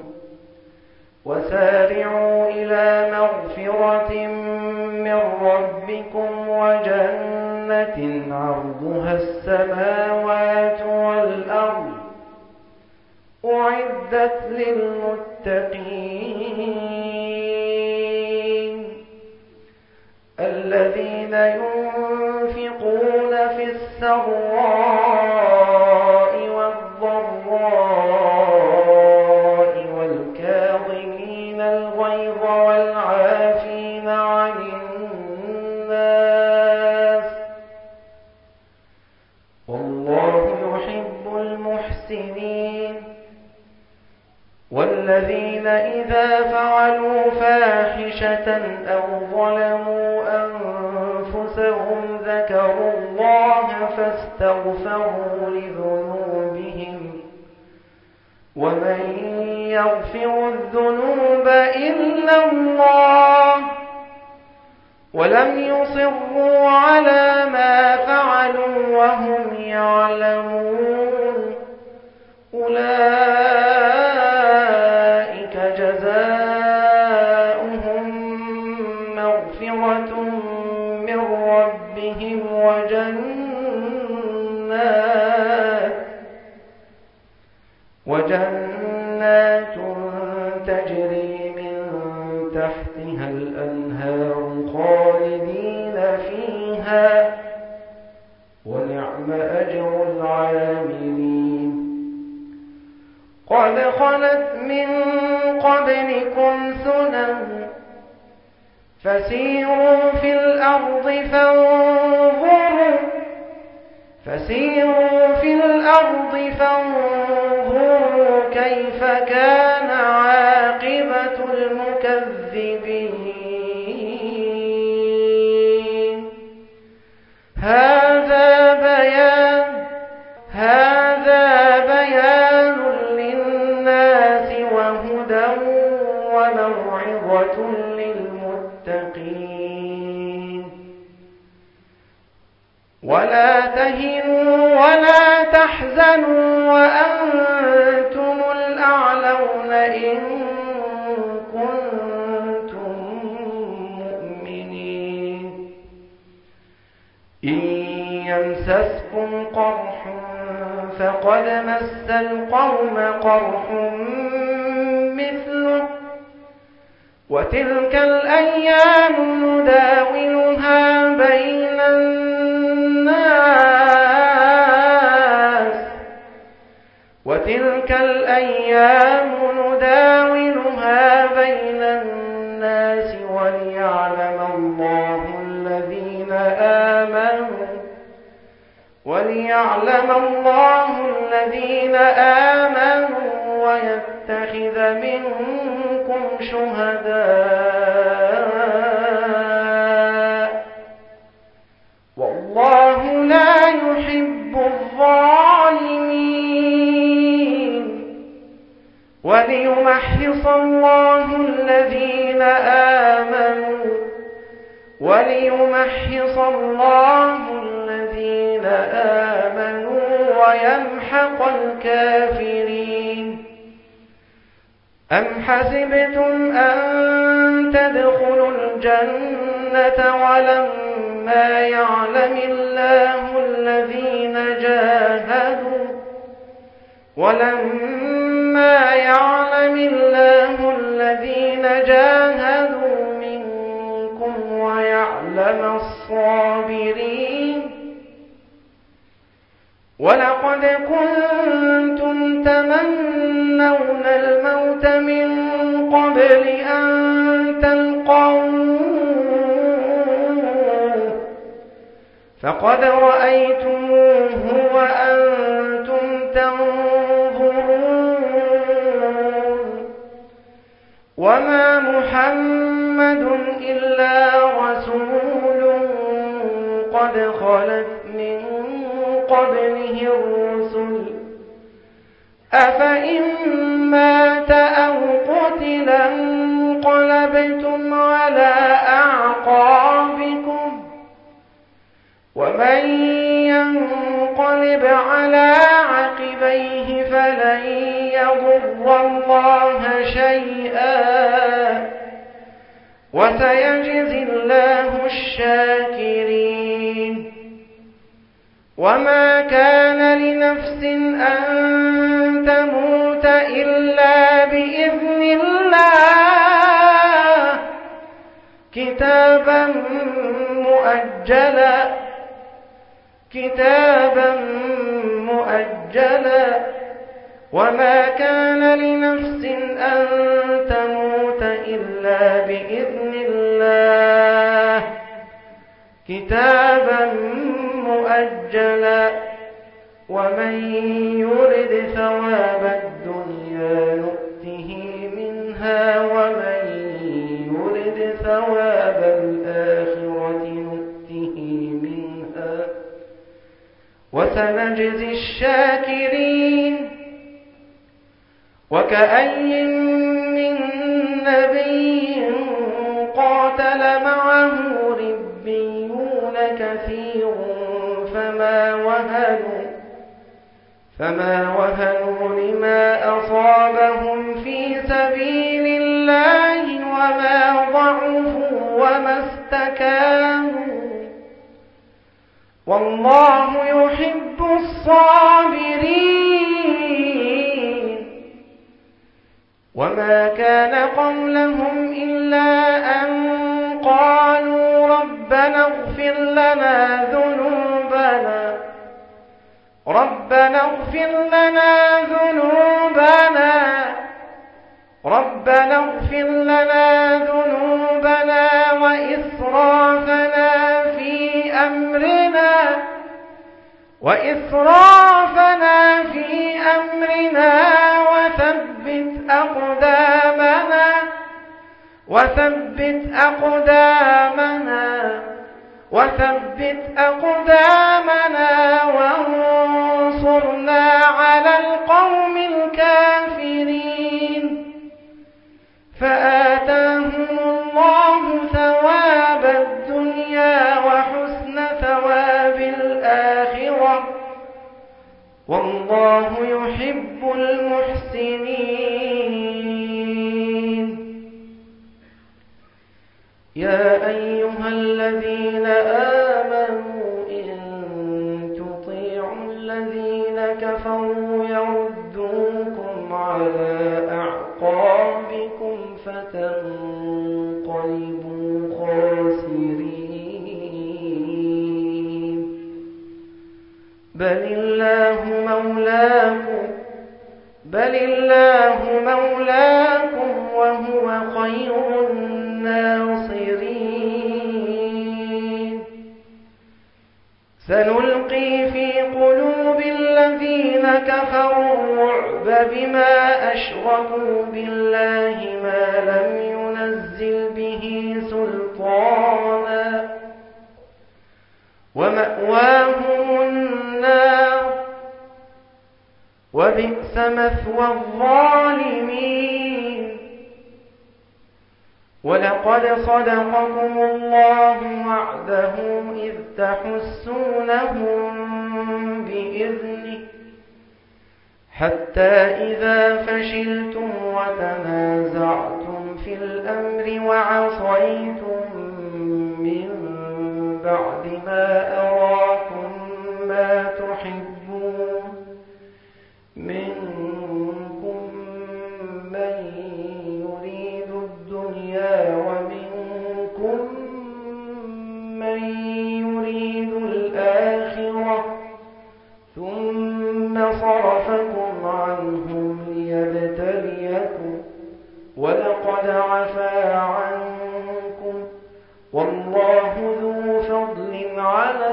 وسارعوا إلى مغفرة من ربكم وجنة عرضها السماوات والأرض أعدت للمتقين الذين ينفقون في السراء والضراء والكاظمين الغيظ والعافين عن الناس والله يحب المحسنين. والذين إذا فعلوا فاحشة أو ظلموا أنفسهم ذكروا الله فاستغفروا لذنوبهم ومن يغفر الذنوب إلا الله ولم يصروا على ما فعلوا وهم يعلمون أولئك جزاؤهم مغفرة من ربهم وجنات وجنات تجري من تحتها الأنهار خالدين فيها ونعم أجر العاملين. قد خلت من قبلكم سنن فسيروا في الأرض فانظروا فسيروا في الأرض فانظروا كيف كان عاقبة المكذبين. هذا بيان هذا بيان للناس وهدى وموعظة للمتقين. ولا تهنوا ولا تحزنوا وأنتم الأعلون إن كنتم مؤمنين. إن يمسسكم قرح فقد مس القوم قرح مثله وتلك الأيام نداولها بين الناس وتلك الأيام نداولها بين الناس وليعلم الله الذين آمنوا وليعلم الله الذين آمنوا ويتخذ منكم شهداء والله لا يحب الظالمين. وليمحص الله الذين آمنوا وليمحص الله الذين آمنوا ويمحق الكافرين. أم حسبتم أن تدخلوا الجنة ولما يعلم الله الذين جاهدوا ولما يعلم الله الذين جاهدوا منكم ويعلم الصابرين. ولقد كنتم تمنون الموت من قبل أن تلقوه فقد رأيتموه وأنتم تنظرون. وما محمد إلا رسول قد خلت من قبله الرسل أفإن مات أو قتل انقلبتم على أعقابكم ومن ينقلب على عقبيه فلن يضر الله شيئا وسيجزي الله الشاكرين. وما كان لنفس أن تموت إلا بإذن الله كتابا مؤجلا كتابا مؤجلا وما كان لنفس أن تموت إلا بإذن الله كتابا مؤجلا ومن يرد ثواب الدنيا نؤته منها ومن يرد ثواب الآخرة نؤته منها وسنجزي الشاكرين. وكأي من نبي قاتل معه ربيون كثير فما وهنوا فما وهنوا لما أصابهم في سبيل الله وما ضعفوا وما استكانوا والله يحب الصابرين. وما كان قولهم إلا أن قالوا ربنا اغفر لنا ذنوبنا ربنا اغفر لنا ذنوبنا أمرنا وإسرافنا في أمرنا وثبت أقدامنا وثبت أقدامنا وثبت أقدامنا وانصرنا على القوم الكافرين. فآتاهم الله ثواب الدنيا وحسن ثواب الآخرة والله يحب المحسنين. يا أيها الذين آمنوا إن تطيعوا الذين كفروا يردوكم على أعقابكم فتنقلبوا خاسرين. بل الله مولاكم بل الله مولاكم وهو خير الناصرين. سنلقي في قلوب الذين كفروا الرعب بما أشركوا بالله ما لم ينزل به سلطانا ومأواهم النار وبئس مثوى الظالمين. ولقد صدقكم الله وعده إذ تحسونهم بإذنه حتى إذا فشلتم وتنازعتم في الأمر وعصيتم من بعد ما أراكم ما تحبون منكم من يريد الدنيا ومنكم من يريد الآخرة ثم صرفكم عنهم ليبتليكم ولقد عفا عنكم والله ذو فضل على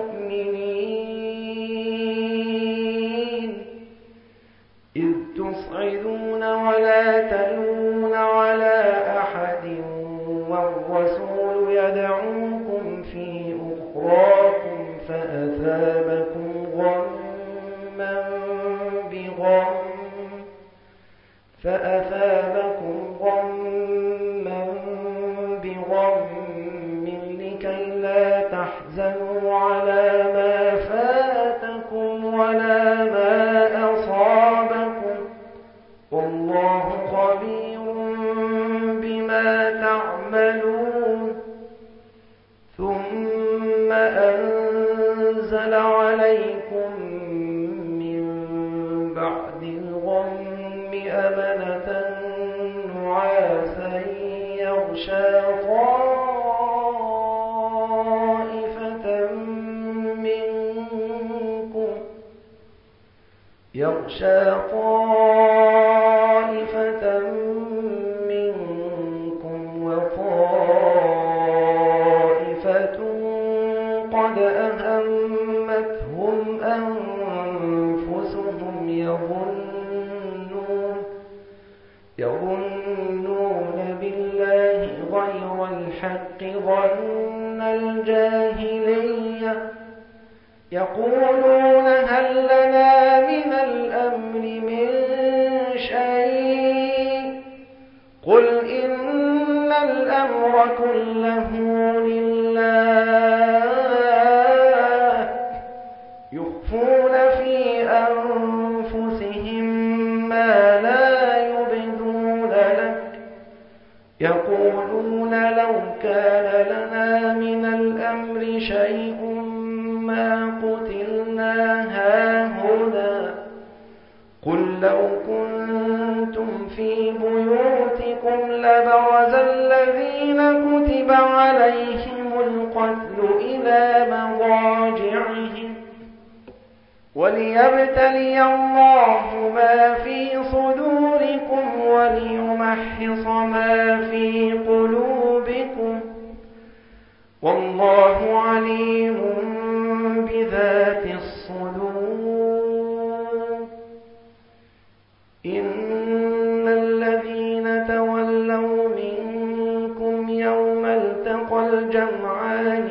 المؤمنين. إذ تصعدون ولا تلون على أحد والرسول يدعوكم في أخراكم فأثابكم غما بغم فأثابكم غما بغم لكي لا تحزنوا على ما فاتكم ولا ما أصابكم والله خبير بما تعملون. ثم أنزل عليكم من بعد الغم أمنة نعاسا يغشى طائفة منكم يغشى طائفة منكم وطائفة قد أهمتهم أنفسهم يظنون يظنون بالله غير الحق ظن الجاهلية يقولون هل لنا من الأمر من شيء قل إن الأمر كله لله يخفون في أنفسهم ما لا يبدون لك يقولون لو كان لنا من الأمر شيء ما قتلنا هاهنا قل لو كنتم في بيوتكم لبرز الذين كتب عليهم القتل إلى مضاجعهم وليبتلي الله ما في صدوركم وليمحص ما في قلوبكم والله عليم بذات الصدور. إن الذين تولوا منكم يوم التقى الجمعان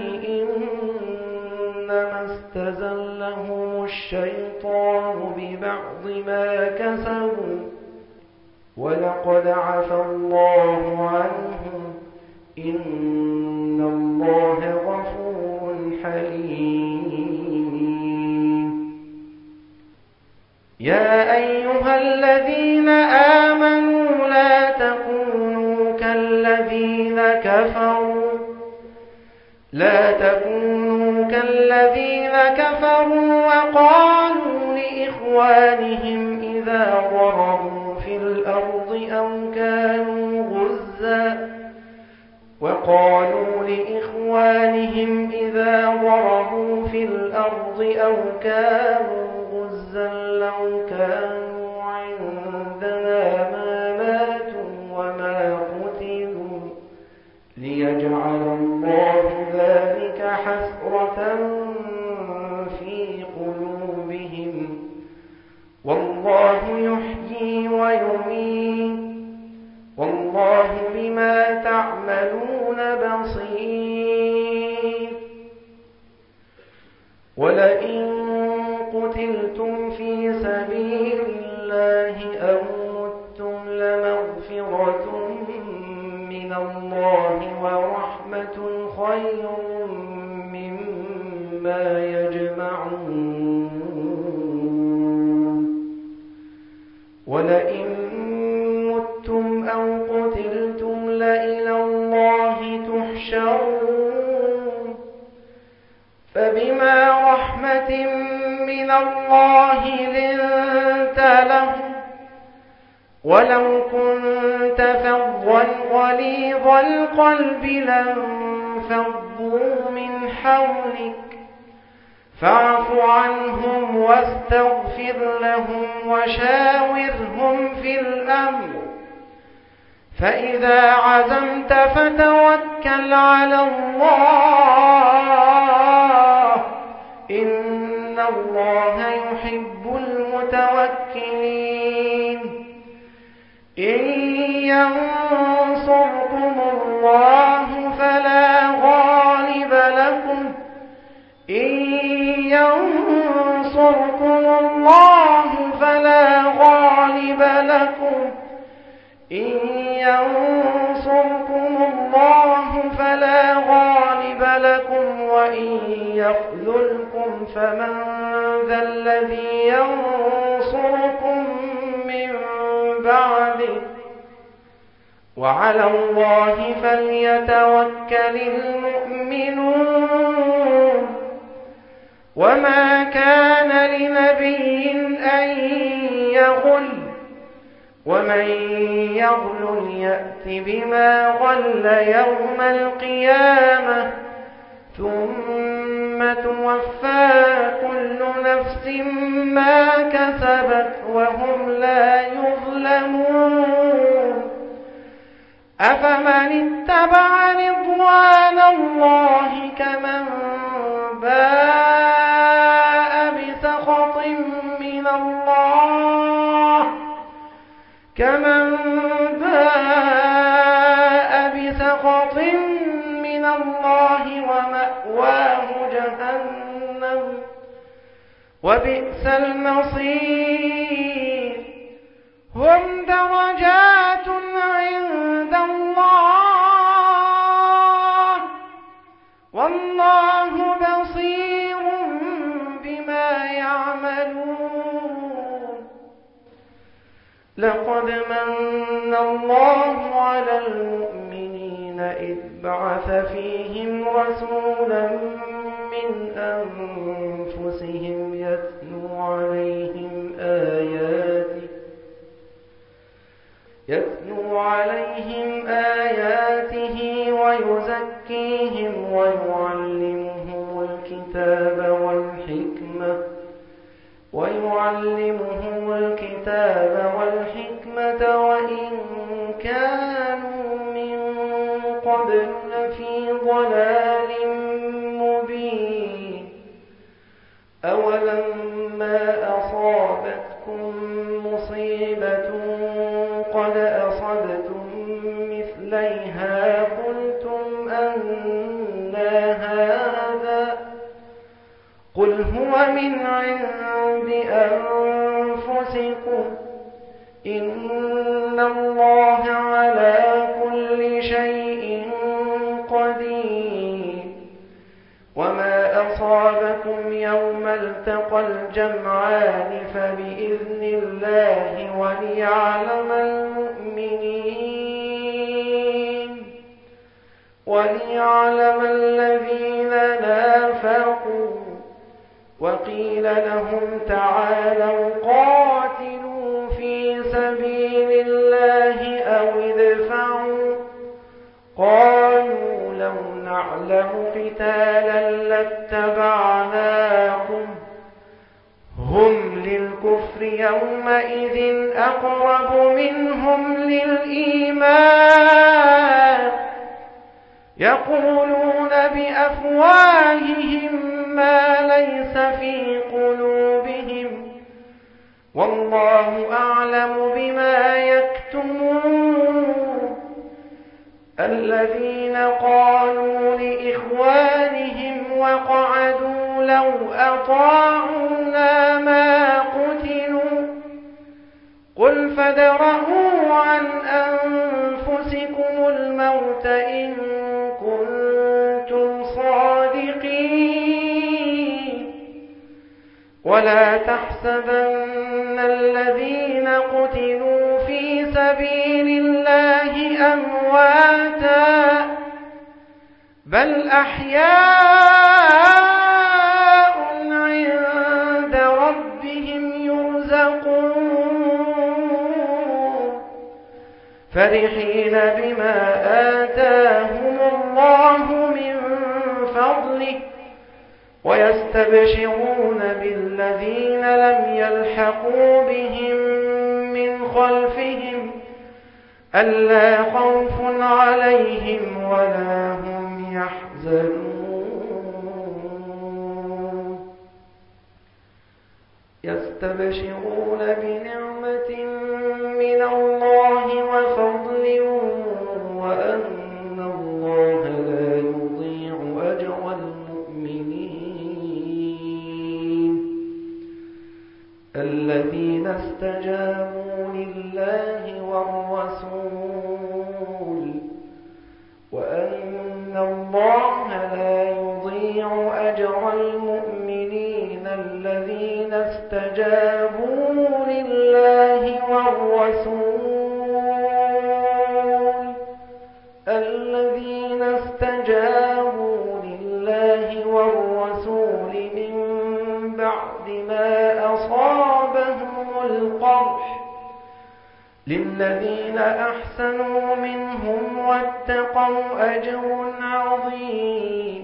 إنما استزلهم الشيطان ببعض ما كسبوا ولقد عفى الله عنهم إن الله غفور حليم. يا أيها الذين آمنوا لا تكونوا كالذين كفروا لا تكونوا كالذين كفروا وقالوا لإخوانهم إذا ضربوا في الأرض أو كانوا غزا وقالوا لإخوانهم إذا ضربوا في الأرض أو كانوا غزا لو كانوا عندنا ما ماتوا وما قتلوا ليجعل الله ذلك حسرة في قلوبهم والله يحيي ويميت والله بما تعملون بصير. ولئن قتلتم في سبيل الله أو متم لمغفرة من الله ورحمة خير مما يجمعون. ولئن متم أو قتلتم لإلى الله تحشرون. فبما رحمة من الله لنت لهم ولو كنت فظا غليظ القلب لانفضوا من حولك فاعف عنهم واستغفر لهم وشاورهم في الأمر فإذا عزمت فتوكل على الله إن الله يحب المتوكلين. إن ينصركم الله فلا غالب لكم إن ينصركم الله فلا غالب لكم إن ينصركم الله فلا غالب لكم وإن يخذلكم فمن ذا الذي ينصركم من بعده وعلى الله فليتوكل المؤمنون. وما كان لنبي أن يغل ومن يغل يأت بما غل يوم القيامة ثم توفى كل نفس ما كسبت وهم لا يظلمون. أفمن اتبع رضوان الله كمن باء بسخط من الله كمن باء بسخط من الله ومأواه جهنم وبئس المصير. هم درجات عند الله والله بصير بما يعملون. لقد من الله على المؤمنين إذ بعث فيهم رسولا من أنفسهم يتلو عليهم آياته يتلو عليهم آياته ويزكيهم ويعلمهم الكتاب والحكمة ويعلمهم الكتاب والحكمة وإن كانوا من قبل لفي ضلال أولما أصابتكم مصيبة قد أصبتم مثليها قلتم أنى هذا قل هو من عند أنفسكم إن الله على كل شيء قدير وما أصابكم يوم التقى الجمعان فبإذن الله وليعلم المؤمنين وليعلم الذين نافقوا وقيل لهم تعالوا قاتلوا في سبيل الله أو ادفعوا قالوا لو نعلم قتالا لاتبعناكم هم للكفر يومئذ أقرب منهم للإيمان يقولون بأفواههم ما ليس في قلوبهم والله أعلم بما يكتمون الذين قالوا لإخوانهم وقعدوا لو أطاعونا ما قتلوا قل فادرءوا عن أنفسكم الموت إن كنتم صادقين ولا تحسبن الذين قتلوا في سبيل الله أمواتا بل أحياء عند ربهم يرزقون فرحين بما آتاهم الله من فضله ويستبشرون بالذين لم يلحقوا بهم من خلفهم ألا خوف عليهم ولا هم يحزنون يستبشرون بنعمة من الله وفضل وأن الله لا يضيع أجر المؤمنين الذين استجابوا لله والرسول وأن الله لا يضيع أجر المؤمنين الذين استجابوا لله والرسول الذين استجابوا لله والرسول من بعد ما أصابهم القرح للذين أحسنوا منهم واتقوا أجر عظيم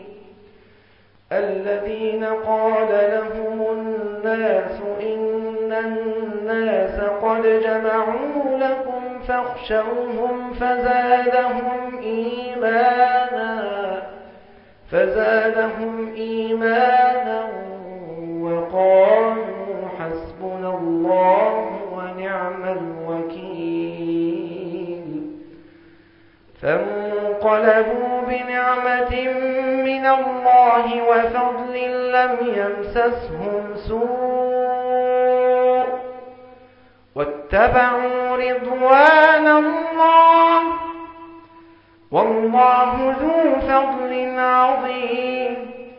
الذين قال لهم الناس إن الناس قد جمعوا لكم فاخشوهم فزادهم إيمانا فزادهم إيمانا وقالوا حسبنا الله ونعم الوكيل فانقلبوا بنعمة من الله وفضل لم يمسسهم سوء واتبعوا رضوان الله والله ذو فضل عظيم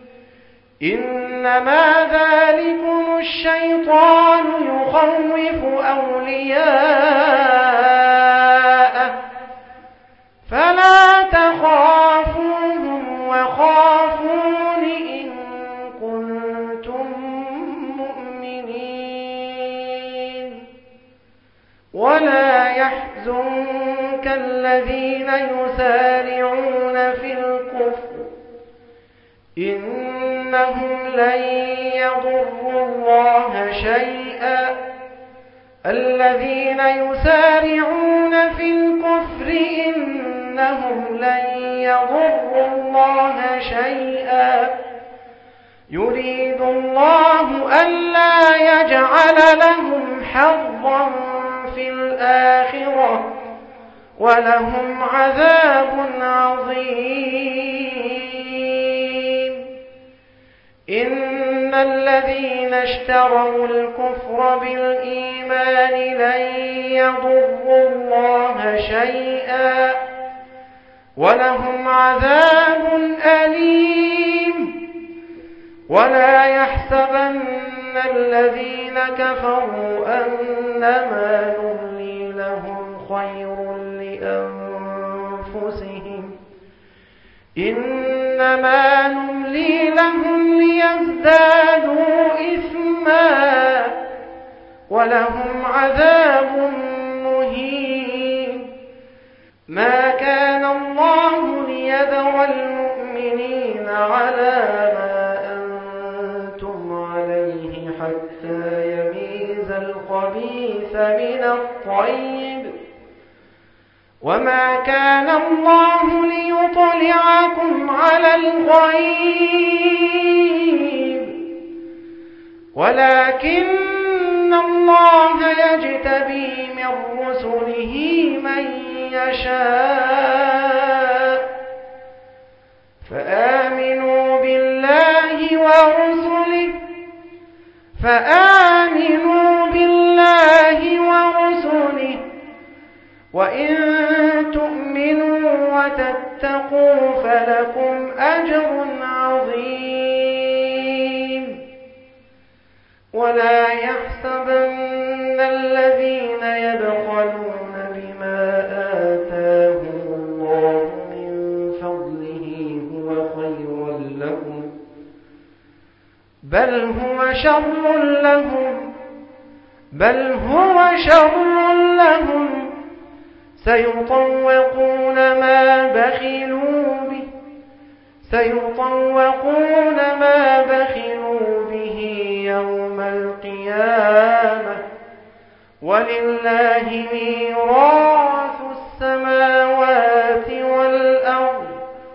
إنما ذلكم الشيطان يخوف أولياءه فلا تخافوهم وخافون إن كنتم مؤمنين ولا يحزنك الذين يسارعون في الكفر إنهم لن يضروا الله شيئا الذين يسارعون في الكفر إنهم لن يضروا الله شيئا يريد الله ألا يجعل لهم حظا في الآخرة ولهم عذاب عظيم. إن الذين اشتروا الكفر بالإيمان لن يضروا الله شيئا ولهم عذاب أليم. ولا يحسبن الذين كفروا أنما نملي لهم خير لأنفسهم إنما نملي لهم ليزدادوا إثما ولهم عذاب مهين. ما كان الله ليذر المؤمنين على ما أنتم عليه حتى يميز الخبيث من الطيب وما كان الله ليطلعكم على الغيب ولكن الله يجتبي من رسله من يشاء فآمنوا بالله ورسله فآمنوا بالله ورسله وإن تؤمنوا وتتقوا فلكم أجر عظيم. ولا يحسبن الذين يبخلون بما آتاهم الله من فضله هو خيرا لهم بل هو شر لهم بل هو شر لهم سيطوقون ما بخلوا به سيطوقون ما بخلوا به يوم القيامة ولله ميراث السماوات والأرض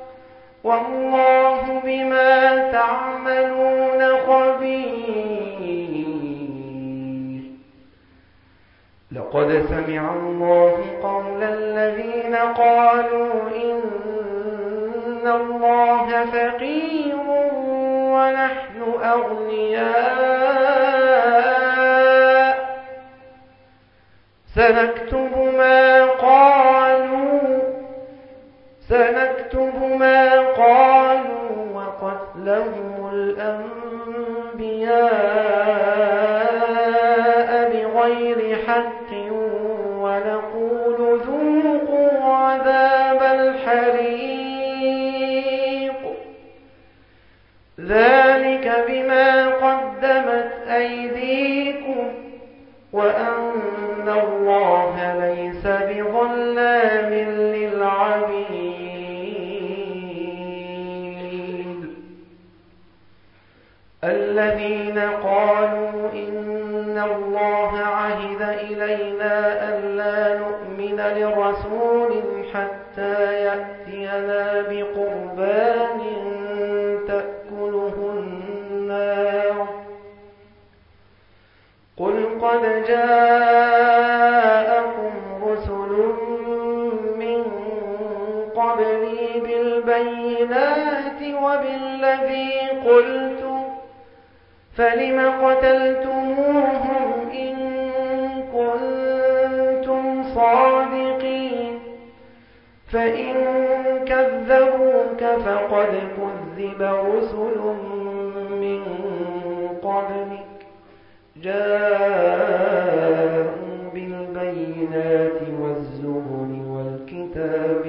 والله بما تعملون خبير. لقد سمع الله قول الذين قالوا إن الله فقير ونحن أغنياء سنكتب ما قالوا سنكتب ما قالوا وقتلهم الأنبياء بغير حق ونقول ذوقوا عذاب الحريق ذلك بما قدمت أيديكم وأن الله ليس بظلام للعبيد. الذين قالوا إن الله عهد إلينا ألا نؤمن لرسول حتى يأتينا بقربان تأكله النار قل قد جاءكم رسل من قبلي بالبينات وبالذي قلتم فلم قتلتموهم إن كنتم صادقين فإن كذبوك فقد كذب رسل من قبلك جاءوا بالبينات والزبر والكتاب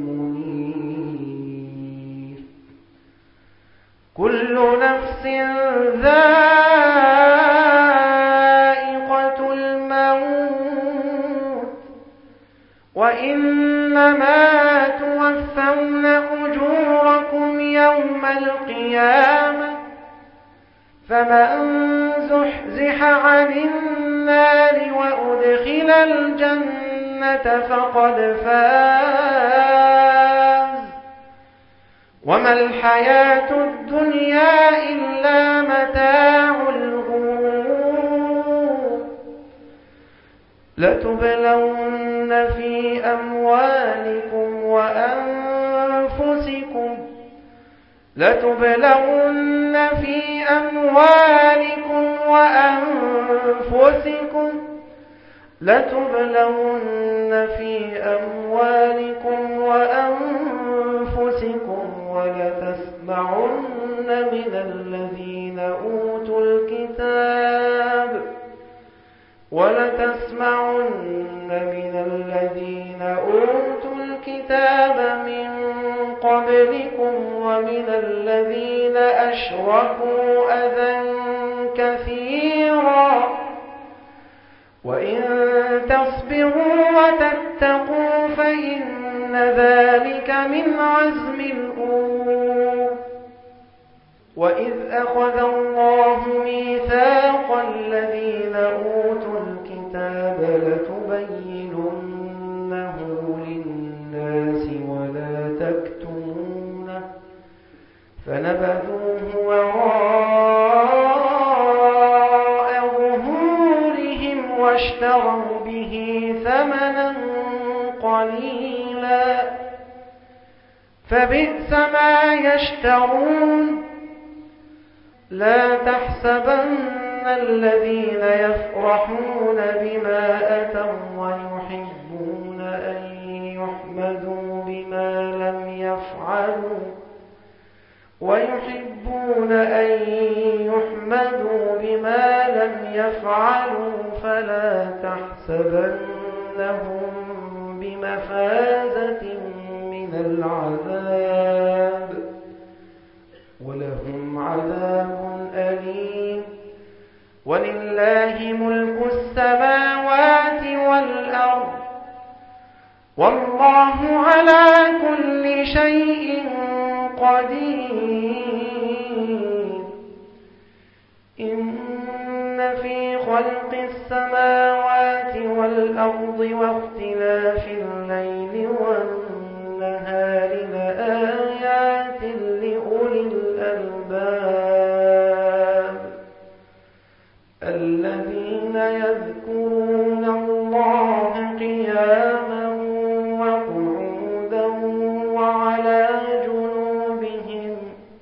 المنير كل نفس ذائقة الموت وإنما توفون أجوركم يوم القيامة فمن زحزح عن النار وأدخل الجنة فقد فاز وما الحياة الدنيا إلا متاع الغرور لتبلون في أموالكم وأنفسكم لتبلون في أموالكم وأنفسكم لتبلون في أموالكم وأنفسكم ولتسمعن من الذين أوتوا الكتاب ولتسمعن من الذين أوتوا الكتاب من قبلكم ومن الذين أشركوا أذى كثيرا وإن تصبروا وتتقوا فإن ذلك من عزم الأمور وإذ أخذ الله ميثاق الذين أوتوا الكتاب لتبيننه للناس ولا تكتمونه فنبذوه وراء ظهورهم واشتروا به ثمنا قليلا فبئس ما يشترون لا تحسبن الذين يفرحون بما أتوا ويحبون أن يحمدوا بما لم يفعلوا ويحبون أن يحمدوا بما لم يفعلوا فلا تحسبنهم بمفازة من العذاب ولهم عذاب أليم ولله ملك السماوات والأرض والله على كل شيء قدير إن في خلق السماوات والأرض واختلاف الليل والنهار لآيات لأولي الألباب الذين يذكرون الله قياما وقعودا وعلى جنوبهم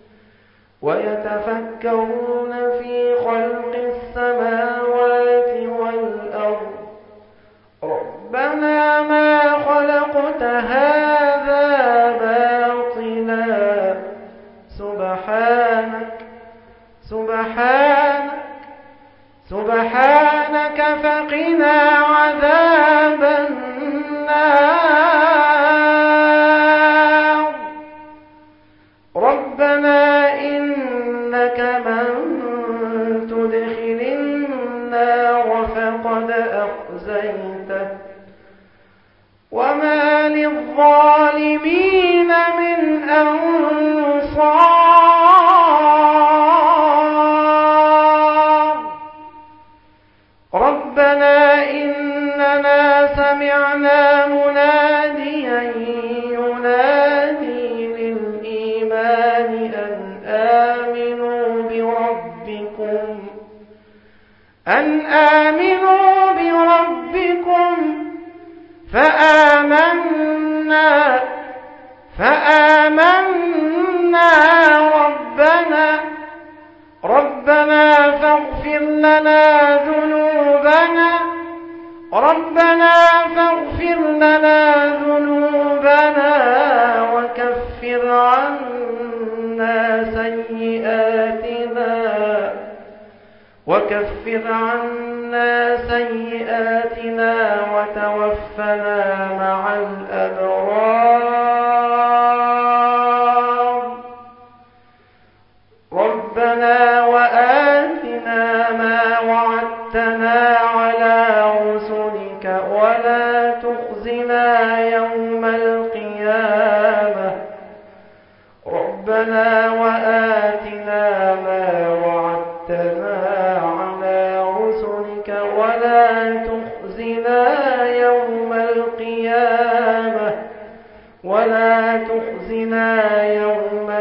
ويتفكرون في خلق السماوات والأرض ربنا ما خلقت هذا باطلا سبحانك سبحانك سبحانك فقنا عذاب النار ربنا إنك من تدخل النار فقد أخزيته وما للظالمين من أنصار ربنا إننا سمعنا مناديا ينادي للإيمان أن آمنوا بربكم أن آمنوا بربكم فآمنا فآمنا ربنا ربنا فاغفر لنا ذنوبنا ربنا فاغفر لنا ذنوبنا وكفر عنا سيئاتنا وكفر عنا سيئاتنا وتوفنا مع الأبرار ربنا وآتنا ما وعدتنا على رسلك ولا تخزنا يوم القيامة ربنا وآتنا ما وعدتنا على رسلك ولا تخزنا يوم القيامة ولا تخزنا يوم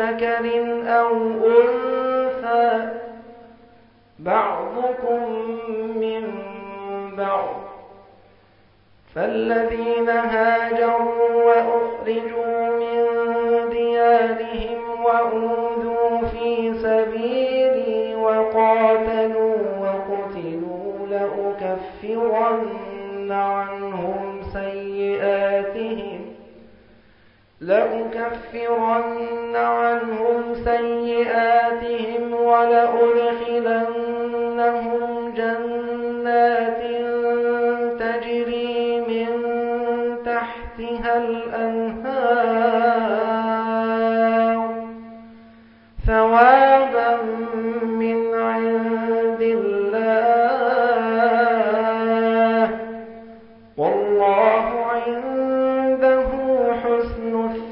ذكر أو أنثى بعضكم من بعض فالذين هاجروا وأخرجوا من ديارهم وأوذوا في سبيلي وقاتلوا وقتلوا لأكفرن عنهم سيئاتهم لأكفرن عنهم سيئاتهم ولأدخلنهم جنات تجري من تحتها الأنهار ثوابا من عند الله والله عنده حسن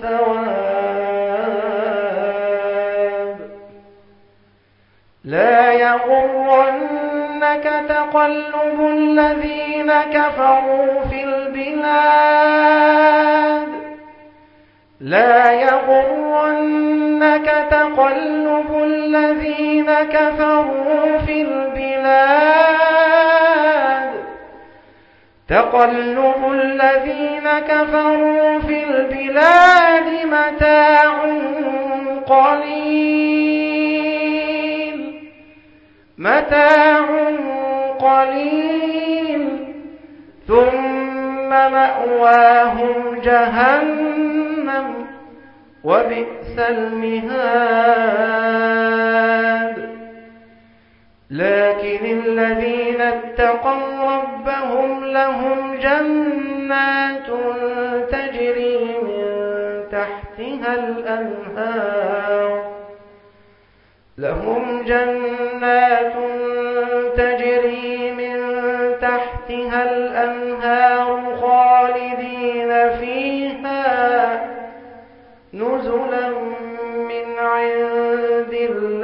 الثواب. لا يغرنك تقلب الذين كفروا في البلاد لا يغرنك تقلب الذين كفروا في البلاد تقلب الذين كفروا في البلاد متاع قليل متاع قليل ثم مأواهم جهنم وبئس المهاد. لكن الذين اتقوا ربهم لهم جنات تجري من تحتها الأنهار لهم جنات تجري من تحتها الأنهار خالدين فيها نزلا من عند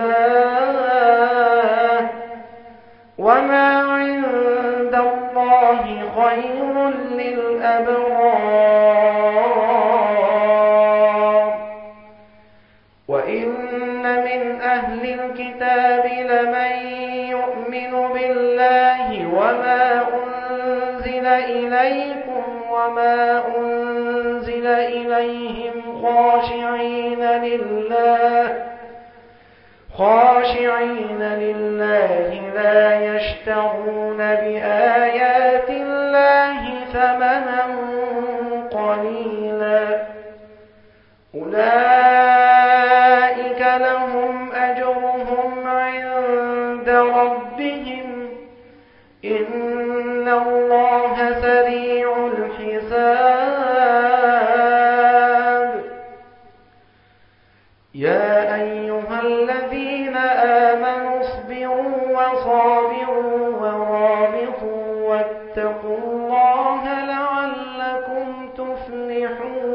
الله وما عند الله خير للأبرار. وإن من أهل الكتاب لمن يؤمن بالله وما أنزل إليكم وما أنزل إليهم خاشعين لله خاشعين لله لا يشترون بآيات الله ثمنا قليلا أولئك لهم أجرهم عند ربهم إن الله سريع الحساب. يا أيها الذين آمنوا اصبروا وصابروا ورابطوا واتقوا الله لعلكم تفلحون.